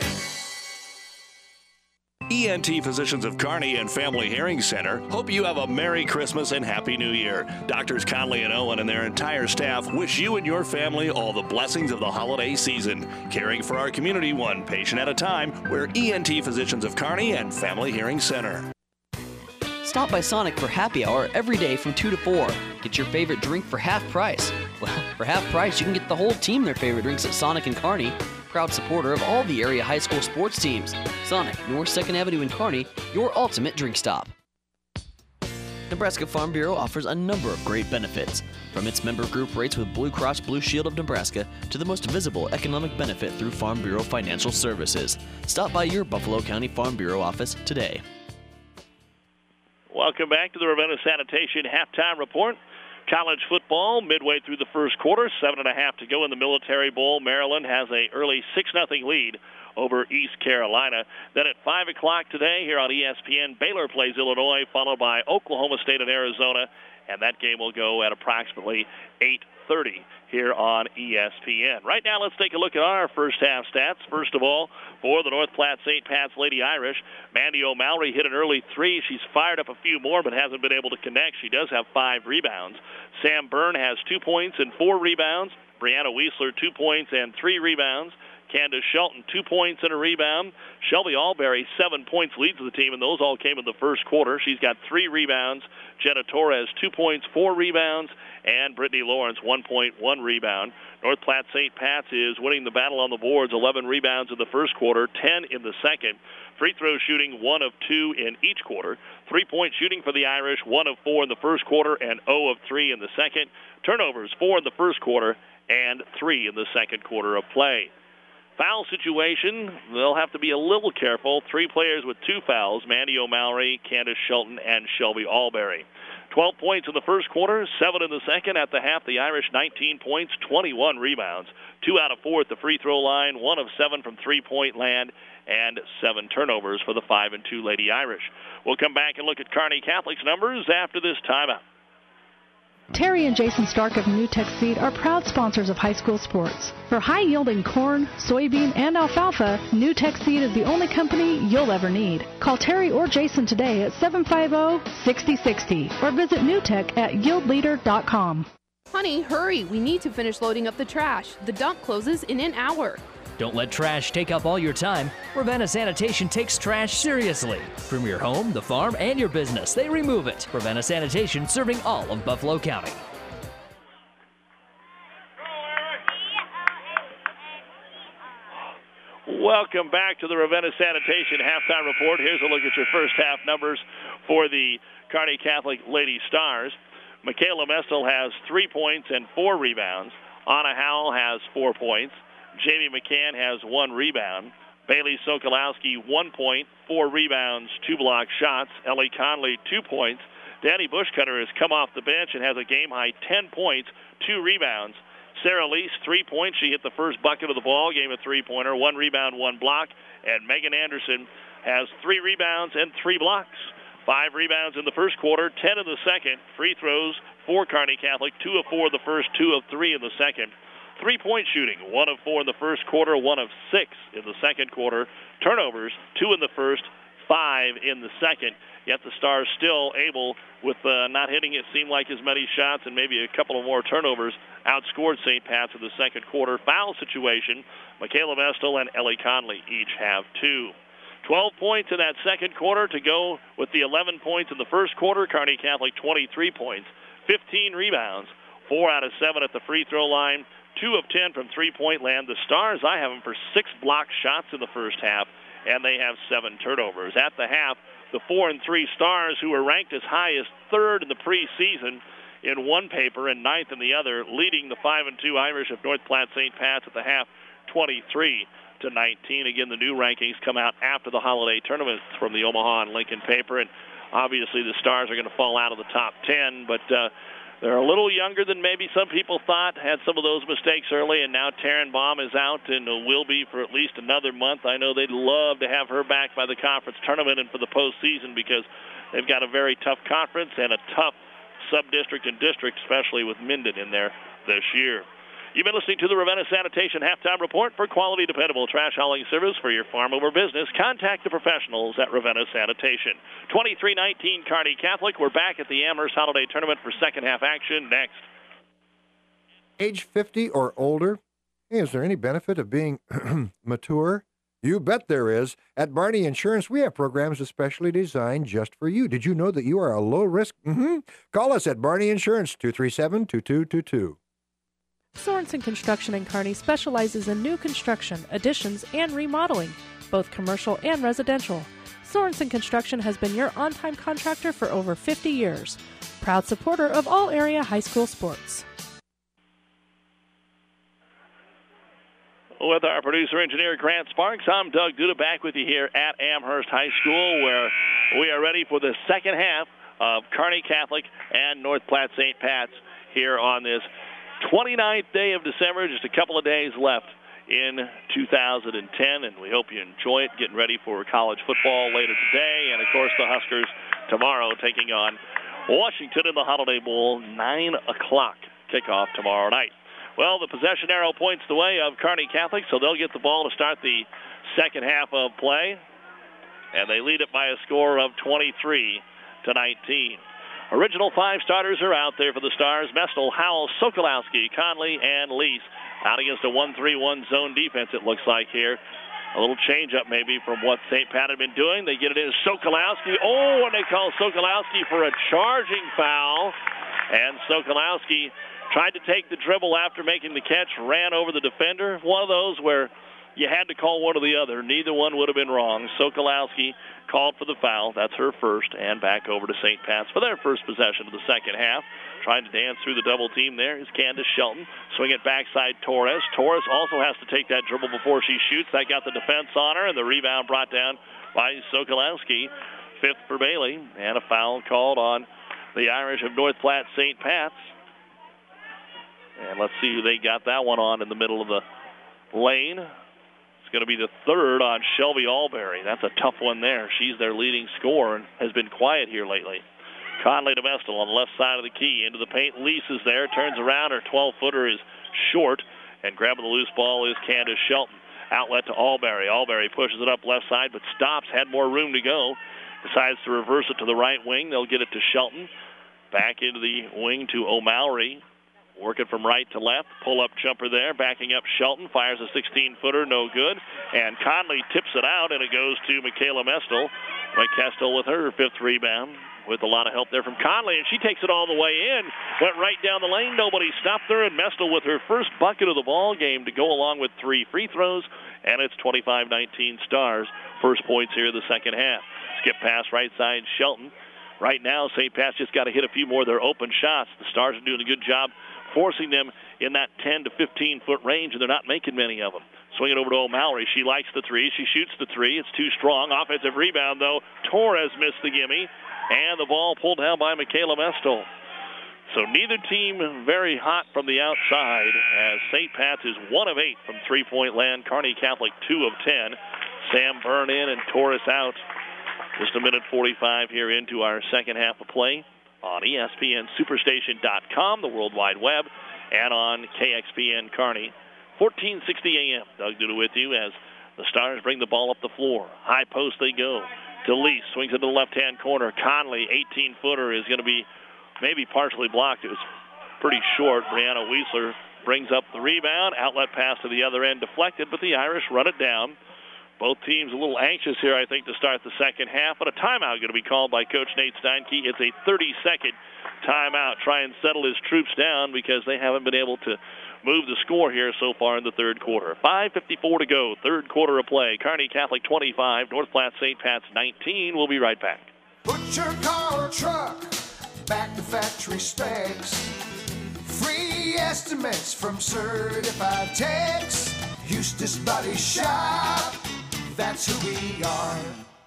E N T Physicians of Kearney and Family Hearing Center hope you have a Merry Christmas and Happy New Year. Doctors Conley and Owen and their entire staff wish you and your family all the blessings of the holiday season. Caring for our community one patient at a time, we're E N T Physicians of Kearney and Family Hearing Center. Stop by Sonic for happy hour every day from two to four. Get your favorite drink for half price. Well, for half price, you can get the whole team their favorite drinks at Sonic and Kearney, proud supporter of all the area high school sports teams. Sonic, North second Avenue in Kearney, your ultimate drink stop. Nebraska Farm Bureau offers a number of great benefits, from its member group rates with Blue Cross Blue Shield of Nebraska to the most visible economic benefit through Farm Bureau Financial Services. Stop by your Buffalo County Farm Bureau office today. Welcome back to the Ravenna Sanitation Halftime Report. College football midway through the first quarter, seven and a half to go in the Military Bowl. Maryland has a early six nothing lead over East Carolina. Then at five o'clock today here on E S P N, Baylor plays Illinois, followed by Oklahoma State and Arizona, and that game will go at approximately eight thirty here on E S P N. Right now, let's take a look at our first half stats. First of all, for the North Platte Saint Pat's Lady Irish, Mandy O'Malley hit an early three. She's fired up a few more but hasn't been able to connect. She does have five rebounds. Sam Byrne has two points and four rebounds. Brianna Wiesler, two points and three rebounds. Candace Shelton, two points and a rebound. Shelby Alberry, seven points, leads the team, and those all came in the first quarter. She's got three rebounds. Jenna Torres, two points, four rebounds. And Brittany Lawrence, one point, one rebound. North Platte Saint Pat's is winning the battle on the boards, eleven rebounds in the first quarter, ten in the second. Free throw shooting, one of two in each quarter. Three-point shooting for the Irish, one of four in the first quarter and zero of three in the second. Turnovers, four in the first quarter and three in the second quarter of play. Foul situation, they'll have to be a little careful. Three players with two fouls, Mandy O'Malley, Candace Shelton, and Shelby Alberry. twelve points in the first quarter, seven in the second. At the half, the Irish nineteen points, twenty-one rebounds. Two out of four at the free throw line, one of seven from three-point land, and seven turnovers for the five and two Lady Irish. We'll come back and look at Kearney Catholic's numbers after this timeout. Terry and Jason Stark of NewTek Seed are proud sponsors of high school sports. For high-yielding corn, soybean, and alfalfa, NewTek Seed is the only company you'll ever need. Call Terry or Jason today at seven five zero, six zero six zero or visit newtek at yield leader dot com. Honey, hurry. We need to finish loading up the trash. The dump closes in an hour. Don't let trash take up all your time. Ravenna Sanitation takes trash seriously. From your home, the farm, and your business, they remove it. Ravenna Sanitation, serving all of Buffalo County. Welcome back to the Ravenna Sanitation Halftime Report. Here's a look at your first half numbers for the Kearney Catholic Lady Stars. Michaela Mestel has three points and four rebounds. Anna Howell has four points. Jamie McCann has one rebound. Bailey Sokolowski, one point, four rebounds, two block shots. Ellie Conley, two points. Danny Bushcutter has come off the bench and has a game-high ten points, two rebounds. Sarah Lease, three points. She hit the first bucket of the ball game, a three-pointer, one rebound, one block. And Megan Anderson has three rebounds and three blocks. Five rebounds in the first quarter, ten in the second. Free throws for Kearney Catholic, two of four in the first, two of three in the second. Three-point shooting, one of four in the first quarter, one of six in the second quarter. Turnovers, two in the first, five in the second. Yet the Stars still able, with uh, not hitting it seemed like as many shots and maybe a couple of more turnovers, outscored Saint Pat's in the second quarter. Foul situation, Michaela Mestel and Ellie Conley each have two. twelve points in that second quarter to go with the eleven points in the first quarter. Kearney Catholic twenty-three points, fifteen rebounds, four out of seven at the free throw line, two of ten from three-point land. The Stars, I have them for six block shots in the first half, and they have seven turnovers. At the half, the four and three Stars, who were ranked as high as third in the preseason in one paper and ninth in the other, leading the five and two Irish of North Platte Saint Pat's at the half, twenty-three to nineteen. Again, the new rankings come out after the holiday tournament from the Omaha and Lincoln paper, and obviously the Stars are going to fall out of the top ten, but uh, they're a little younger than maybe some people thought, had some of those mistakes early, and now Taryn Baum is out and will be for at least another month. I know they'd love to have her back by the conference tournament and for the postseason because they've got a very tough conference and a tough sub-district and district, especially with Minden in there this year. You've been listening to the Ravenna Sanitation Halftime Report. For quality, dependable trash hauling service for your farm or business, contact the professionals at Ravenna Sanitation. twenty-three nineteen Kearney Catholic. We're back at the Amherst Holiday Tournament for second half action next. Age fifty or older? Hey, is there any benefit of being mature? You bet there is. At Barney Insurance, we have programs especially designed just for you. Did you know that you are a low risk? Mm-hmm. Call us at Barney Insurance, two three seven, two two two two. Sorensen Construction in Kearney specializes in new construction, additions, and remodeling, both commercial and residential. Sorensen Construction has been your on-time contractor for over fifty years. Proud supporter of all area high school sports. With our producer engineer Grant Sparks, I'm Doug Duda back with you here at Amherst High School, where we are ready for the second half of Kearney Catholic and North Platte Saint Pat's here on this twenty-ninth day of December. Just a couple of days left in two thousand ten, and we hope you enjoy it, getting ready for college football later today, and of course the Huskers tomorrow taking on Washington in the Holiday Bowl, nine o'clock kickoff tomorrow night. Well, the possession arrow points the way of Kearney Catholic, so they'll get the ball to start the second half of play, and they lead it by a score of twenty-three to nineteen. Original five starters are out there for the Stars. Mestel, Howell, Sokolowski, Conley, and Lease out against a one three one zone defense, it looks like here. A little change-up maybe from what Saint Pat had been doing. They get it in Sokolowski. Oh, and they call Sokolowski for a charging foul. And Sokolowski tried to take the dribble after making the catch, ran over the defender. One of those where you had to call one or the other. Neither one would have been wrong. Sokolowski called for the foul. That's her first. And back over to Saint Pat's for their first possession of the second half. Trying to dance through the double team there is Candace Shelton. Swing it backside Torres. Torres also has to take that dribble before she shoots. That got the defense on her, and the rebound brought down by Sokolowski. Fifth for Bailey. And a foul called on the Irish of North Platte Saint Pat's. And let's see who they got that one on in the middle of the lane. It's going to be the third on Shelby Alberry. That's a tough one there. She's their leading scorer and has been quiet here lately. Conley to Mestel on the left side of the key. Into the paint. Lease is there. Turns around. Her twelve-footer is short. And grabbing the loose ball is Candace Shelton. Outlet to Alberry. Alberry pushes it up left side but stops. Had more room to go. Decides to reverse it to the right wing. They'll get it to Shelton. Back into the wing to O'Malley. Working from right to left. Pull-up jumper there. Backing up Shelton. Fires a sixteen-footer. No good. And Conley tips it out, and it goes to Michaela Mestel. McKestel with her fifth rebound. With a lot of help there from Conley, and she takes it all the way in. Went right down the lane. Nobody stopped her, and Mestel with her first bucket of the ball game to go along with three free throws, and it's twenty-five nineteen Stars. First points here in the second half. Skip pass right side, Shelton. Right now, Saint Pat's just got to hit a few more of their open shots. The Stars are doing a good job forcing them in that ten to fifteen-foot range, and they're not making many of them. Swing it over to O'Malley. She likes the three. She shoots the three. It's too strong. Offensive rebound, though. Torres missed the gimme, and the ball pulled down by Michaela Mestel. So neither team very hot from the outside, as Saint Pat's is one of eight from three-point land. Kearney Catholic two of ten. Sam Byrne in and Torres out. Just a minute forty-five here into our second half of play on E S P N Superstation dot com, the World Wide Web, and on K X P N Kearney. fourteen sixty A M. Doug Duda with you as the Stars bring the ball up the floor. High post they go. DeLeese swings it to the left-hand corner. Conley, eighteen-footer, is going to be maybe partially blocked. It was pretty short. Brianna Weisler brings up the rebound. Outlet pass to the other end deflected, but the Irish run it down. Both teams a little anxious here, I think, to start the second half. But a timeout going to be called by Coach Nate Steinke. It's a thirty-second timeout. Try and settle his troops down because they haven't been able to move the score here so far in the third quarter. five fifty-four to go, third quarter of play. Kearney Catholic twenty-five, North Platte Saint Pat's nineteen. We'll be right back. Put your car or truck back to factory specs. Free estimates from certified techs. Eustace Body Shop, that's who we are.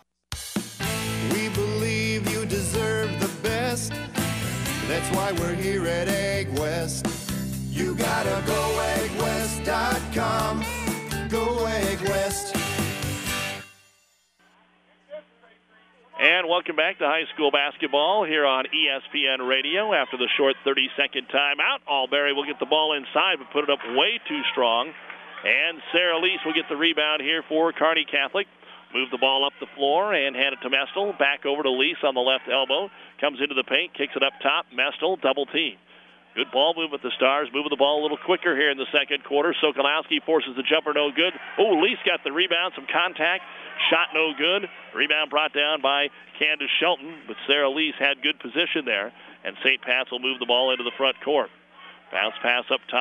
We believe you deserve the best. That's why we're here at Egg West. You gotta go egg west dot com. Go Egg West. And welcome back to high school basketball here on E S P N Radio. After the short thirty-second timeout, Alberry will get the ball inside but put it up way too strong. And Sarah Lease will get the rebound here for Kearney Catholic. Move the ball up the floor and hand it to Mestel. Back over to Lease on the left elbow. Comes into the paint, kicks it up top. Mestel, double team. Good ball movement. The Stars moving the ball a little quicker here in the second quarter. Sokolowski forces the jumper, no good. Oh, Lease got the rebound, some contact. Shot no good. Rebound brought down by Candace Shelton, but Sarah Lease had good position there. And Saint Pat's will move the ball into the front court. Bounce pass up top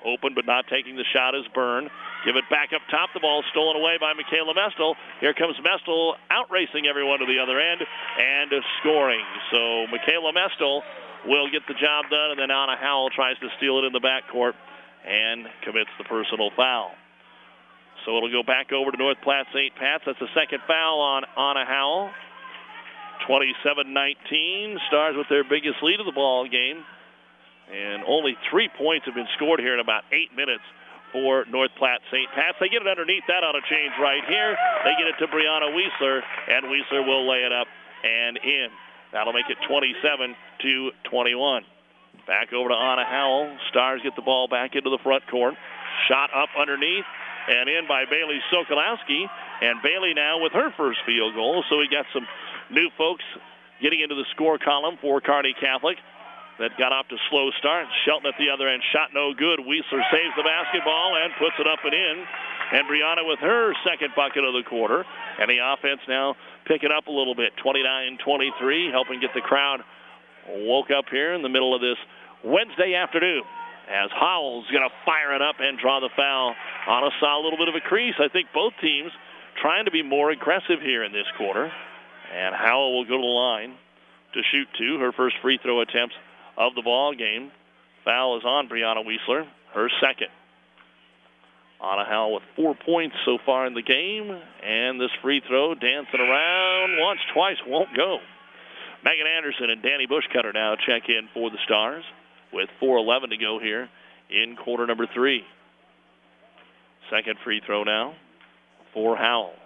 Open but not taking the shot is Byrne. Give it back up top. The ball stolen away by Michaela Mestel. Here comes Mestel out racing everyone to the other end and scoring. So Michaela Mestel will get the job done, and then Anna Howell tries to steal it in the backcourt and commits the personal foul. So it'll go back over to North Platte Saint Pat's. That's the second foul on Anna Howell. twenty-seven nineteen. Stars with their biggest lead of the ball game. And only three points have been scored here in about eight minutes for North Platte Saint Pat's. They get it underneath. That ought to change right here. They get it to Brianna Weisler, and Weisler will lay it up and in. That'll make it twenty-seven to twenty-one. Back over to Anna Howell. Stars get the ball back into the front court. Shot up underneath and in by Bailey Sokolowski. And Bailey now with her first field goal. So we got some new folks getting into the score column for Kearney Catholic that got off to a slow start. Shelton at the other end, shot no good. Weisler saves the basketball and puts it up and in. And Brianna with her second bucket of the quarter. And the offense now picking up a little bit, twenty-nine twenty-three, helping get the crowd woke up here in the middle of this Wednesday afternoon. As Howell's going to fire it up and draw the foul. Anna saw a little bit of a crease. I think both teams trying to be more aggressive here in this quarter. And Howell will go to the line to shoot two, her first free throw attempts of the ball game. Foul is on Brianna Weisler, her second. Anna Howell with four points so far in the game, and this free throw dancing around once, twice, won't go. Megan Anderson and Danny Bushcutter now check in for the Stars with four eleven to go here in quarter number three. Second free throw now for Howell.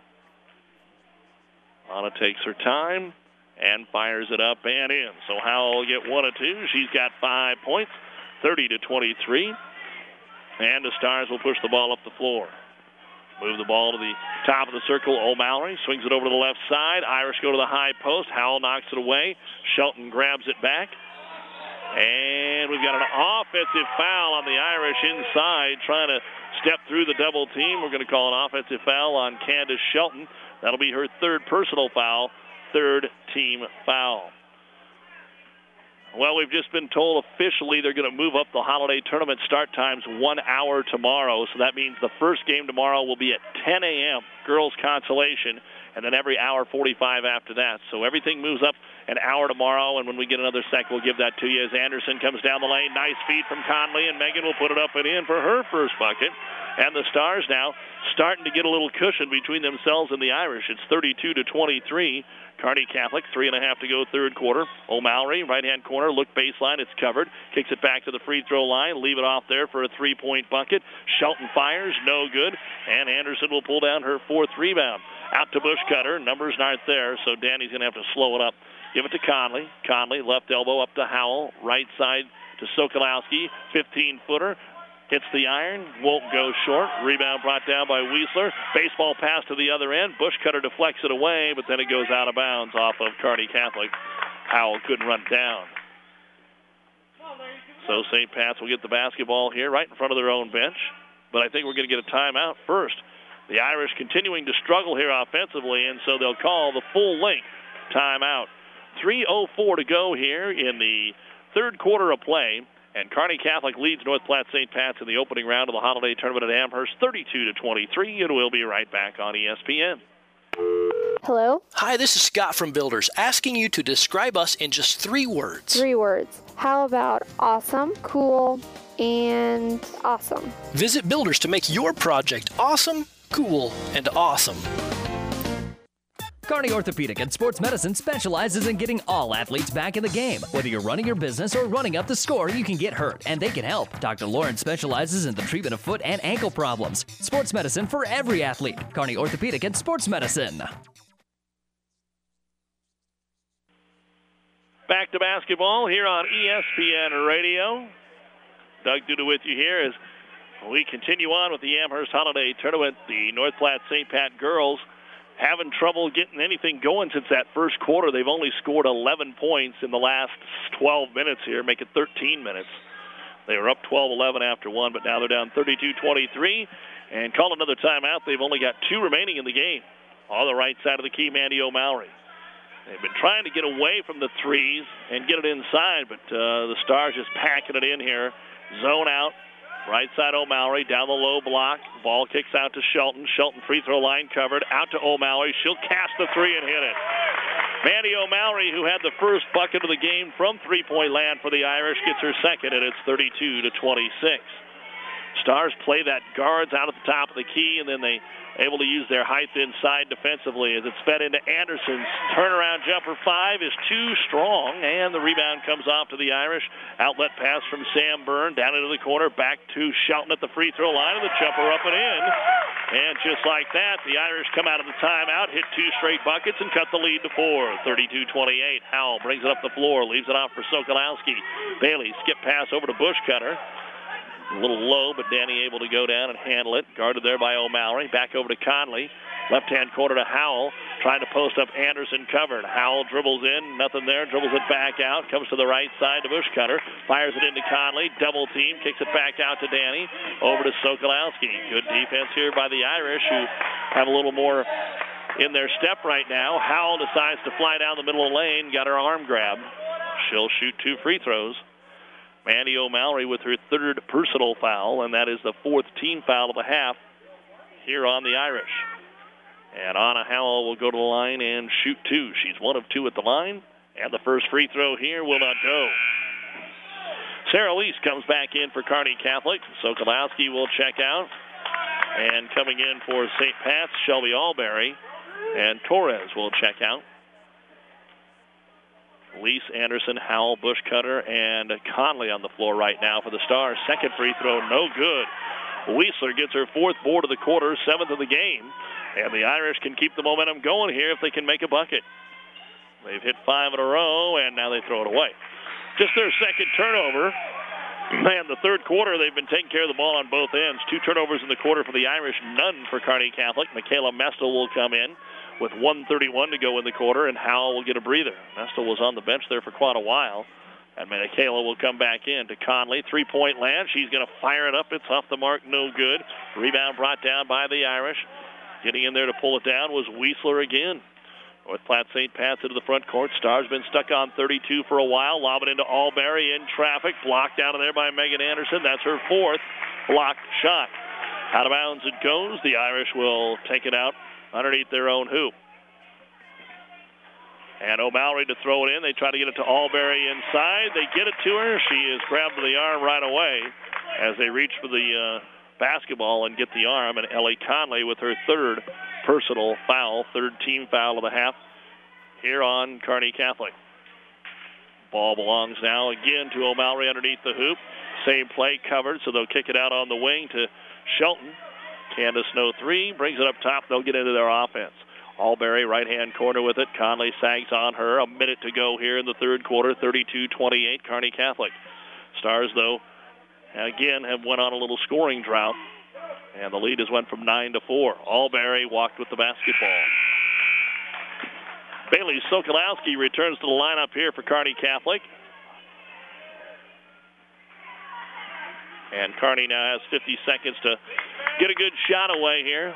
Anna takes her time and fires it up and in. So Howell will get one of two. She's got five points, thirty to twenty-three. And the Stars will push the ball up the floor. Move the ball to the top of the circle. O'Malley swings it over to the left side. Irish go to the high post. Howell knocks it away. Shelton grabs it back. And we've got an offensive foul on the Irish inside, trying to step through the double team. We're going to call an offensive foul on Candace Shelton. That'll be her third personal foul, third team foul. Well, we've just been told officially they're going to move up the holiday tournament start times one hour tomorrow. So that means the first game tomorrow will be at ten a.m., girls consolation, and then every hour forty-five after that. So everything moves up an hour tomorrow, and when we get another sec, we'll give that to you as Anderson comes down the lane. Nice feed from Conley, and Megan will put it up and in for her first bucket. And the Stars now starting to get a little cushion between themselves and the Irish. It's thirty-two to twenty-three. Kearney Catholic, three and a half to go third quarter. O'Malley, right-hand corner, look baseline, it's covered. Kicks it back to the free throw line, leave it off there for a three-point bucket. Shelton fires, no good. And Anderson will pull down her fourth rebound. Out to Bushcutter, numbers aren't there, so Danny's going to have to slow it up. Give it to Conley. Conley, left elbow up to Howell, right side to Sokolowski, fifteen-footer. Hits the iron, won't go short. Rebound brought down by Weisler. Baseball pass to the other end. Bushcutter deflects it away, but then it goes out of bounds off of Kearney Catholic. Howell couldn't run it down. So Saint Pat's will get the basketball here right in front of their own bench. But I think we're going to get a timeout first. The Irish continuing to struggle here offensively, and so they'll call the full-length timeout. three oh four to go here in the third quarter of play. And Kearney Catholic leads North Platte Saint Pat's in the opening round of the holiday tournament at Amherst, thirty-two to twenty-three, and we'll be right back on E S P N. Hello? Hi, this is Scott from Builders, asking you to describe us in just three words. Three words. How about awesome, cool, and awesome? Visit Builders to make your project awesome, cool, and awesome. Kearney Orthopedic and Sports Medicine specializes in getting all athletes back in the game. Whether you're running your business or running up the score, you can get hurt, and they can help. Doctor Lawrence specializes in the treatment of foot and ankle problems. Sports medicine for every athlete. Kearney Orthopedic and Sports Medicine. Back to basketball here on E S P N Radio. Doug Duda with you here as we continue on with the Amherst Holiday Tournament. The North Platte Saint Pat girls having trouble getting anything going since that first quarter. They've only scored eleven points in the last twelve minutes here, make it thirteen minutes. They were up twelve eleven after one, but now they're down thirty-two twenty-three. And call another timeout. They've only got two remaining in the game. On the right side of the key, Mandy O'Malley. They've been trying to get away from the threes and get it inside, but uh, the Stars just packing it in here. Zone out. Right side O'Malley, down the low block. Ball kicks out to Shelton. Shelton free throw line covered. Out to O'Malley. She'll cast the three and hit it. Mandy O'Malley, who had the first bucket of the game from three-point land for the Irish, gets her second, and it's thirty-two to twenty-six. Stars play that guards out at the top of the key, and then they able to use their height inside defensively as it's fed into Anderson's turnaround jumper. Five is too strong, and the rebound comes off to the Irish. Outlet pass from Sam Byrne down into the corner, back to Shelton at the free throw line, and the jumper up and in. And just like that, the Irish come out of the timeout, hit two straight buckets, and cut the lead to four. thirty-two twenty-eight. Howell brings it up the floor, leaves it off for Sokolowski. Bailey skip pass over to Bushcutter. A little low, but Danny able to go down and handle it. Guarded there by O'Malley. Back over to Conley. Left-hand corner to Howell. Trying to post up Anderson covered. Howell dribbles in. Nothing there. Dribbles it back out. Comes to the right side to Bushcutter. Fires it into Conley. Double team. Kicks it back out to Danny. Over to Sokolowski. Good defense here by the Irish, who have a little more in their step right now. Howell decides to fly down the middle of the lane. Got her arm grabbed. She'll shoot two free throws. Mandy O'Malley with her third personal foul, and that is the fourth team foul of the half here on the Irish. And Anna Howell will go to the line and shoot two. She's one of two at the line, and the first free throw here will not go. Sarah Lease comes back in for Kearney Catholic. Sokolowski will check out. And coming in for Saint Pat's, Shelby Alberry, and Torres will check out. Lease, Anderson, Howell, Bushcutter, and Conley on the floor right now for the Stars. Second free throw, no good. Weisler gets her fourth board of the quarter, seventh of the game, and the Irish can keep the momentum going here if they can make a bucket. They've hit five in a row, and now they throw it away. Just their second turnover. Man, the third quarter, they've been taking care of the ball on both ends. Two turnovers in the quarter for the Irish, none for Kearney Catholic. Michaela Mestel will come in with one thirty-one to go in the quarter, and Howell will get a breather. Mestel was on the bench there for quite a while, and Michaela will come back in to Conley. Three-point land. She's going to fire it up. It's off the mark, no good. Rebound brought down by the Irish. Getting in there to pull it down was Weisler again. North Platte Saint Pat's into the front court. Stars been stuck on thirty-two for a while. Lob it into Alberry in traffic. Blocked out of there by Megan Anderson. That's her fourth blocked shot. Out of bounds it goes. The Irish will take it out underneath their own hoop. And O'Malley to throw it in. They try to get it to Alberry inside. They get it to her. She is grabbed to the arm right away as they reach for the uh, basketball and get the arm. And Ellie Conley with her third personal foul, third team foul of the half here on Kearney Catholic. Ball belongs now again to O'Malley underneath the hoop. Same play covered, so they'll kick it out on the wing to Shelton. Candace no three, brings it up top. They'll get into their offense. Alberry, right-hand corner with it. Conley sags on her. A minute to go here in the third quarter. thirty-two twenty-eight, Kearney Catholic. Stars, though, again have went on a little scoring drought, and the lead has went from nine to four. Alberry walked with the basketball. Bailey Sokolowski returns to the lineup here for Kearney Catholic. And Kearney now has fifty seconds to get a good shot away here.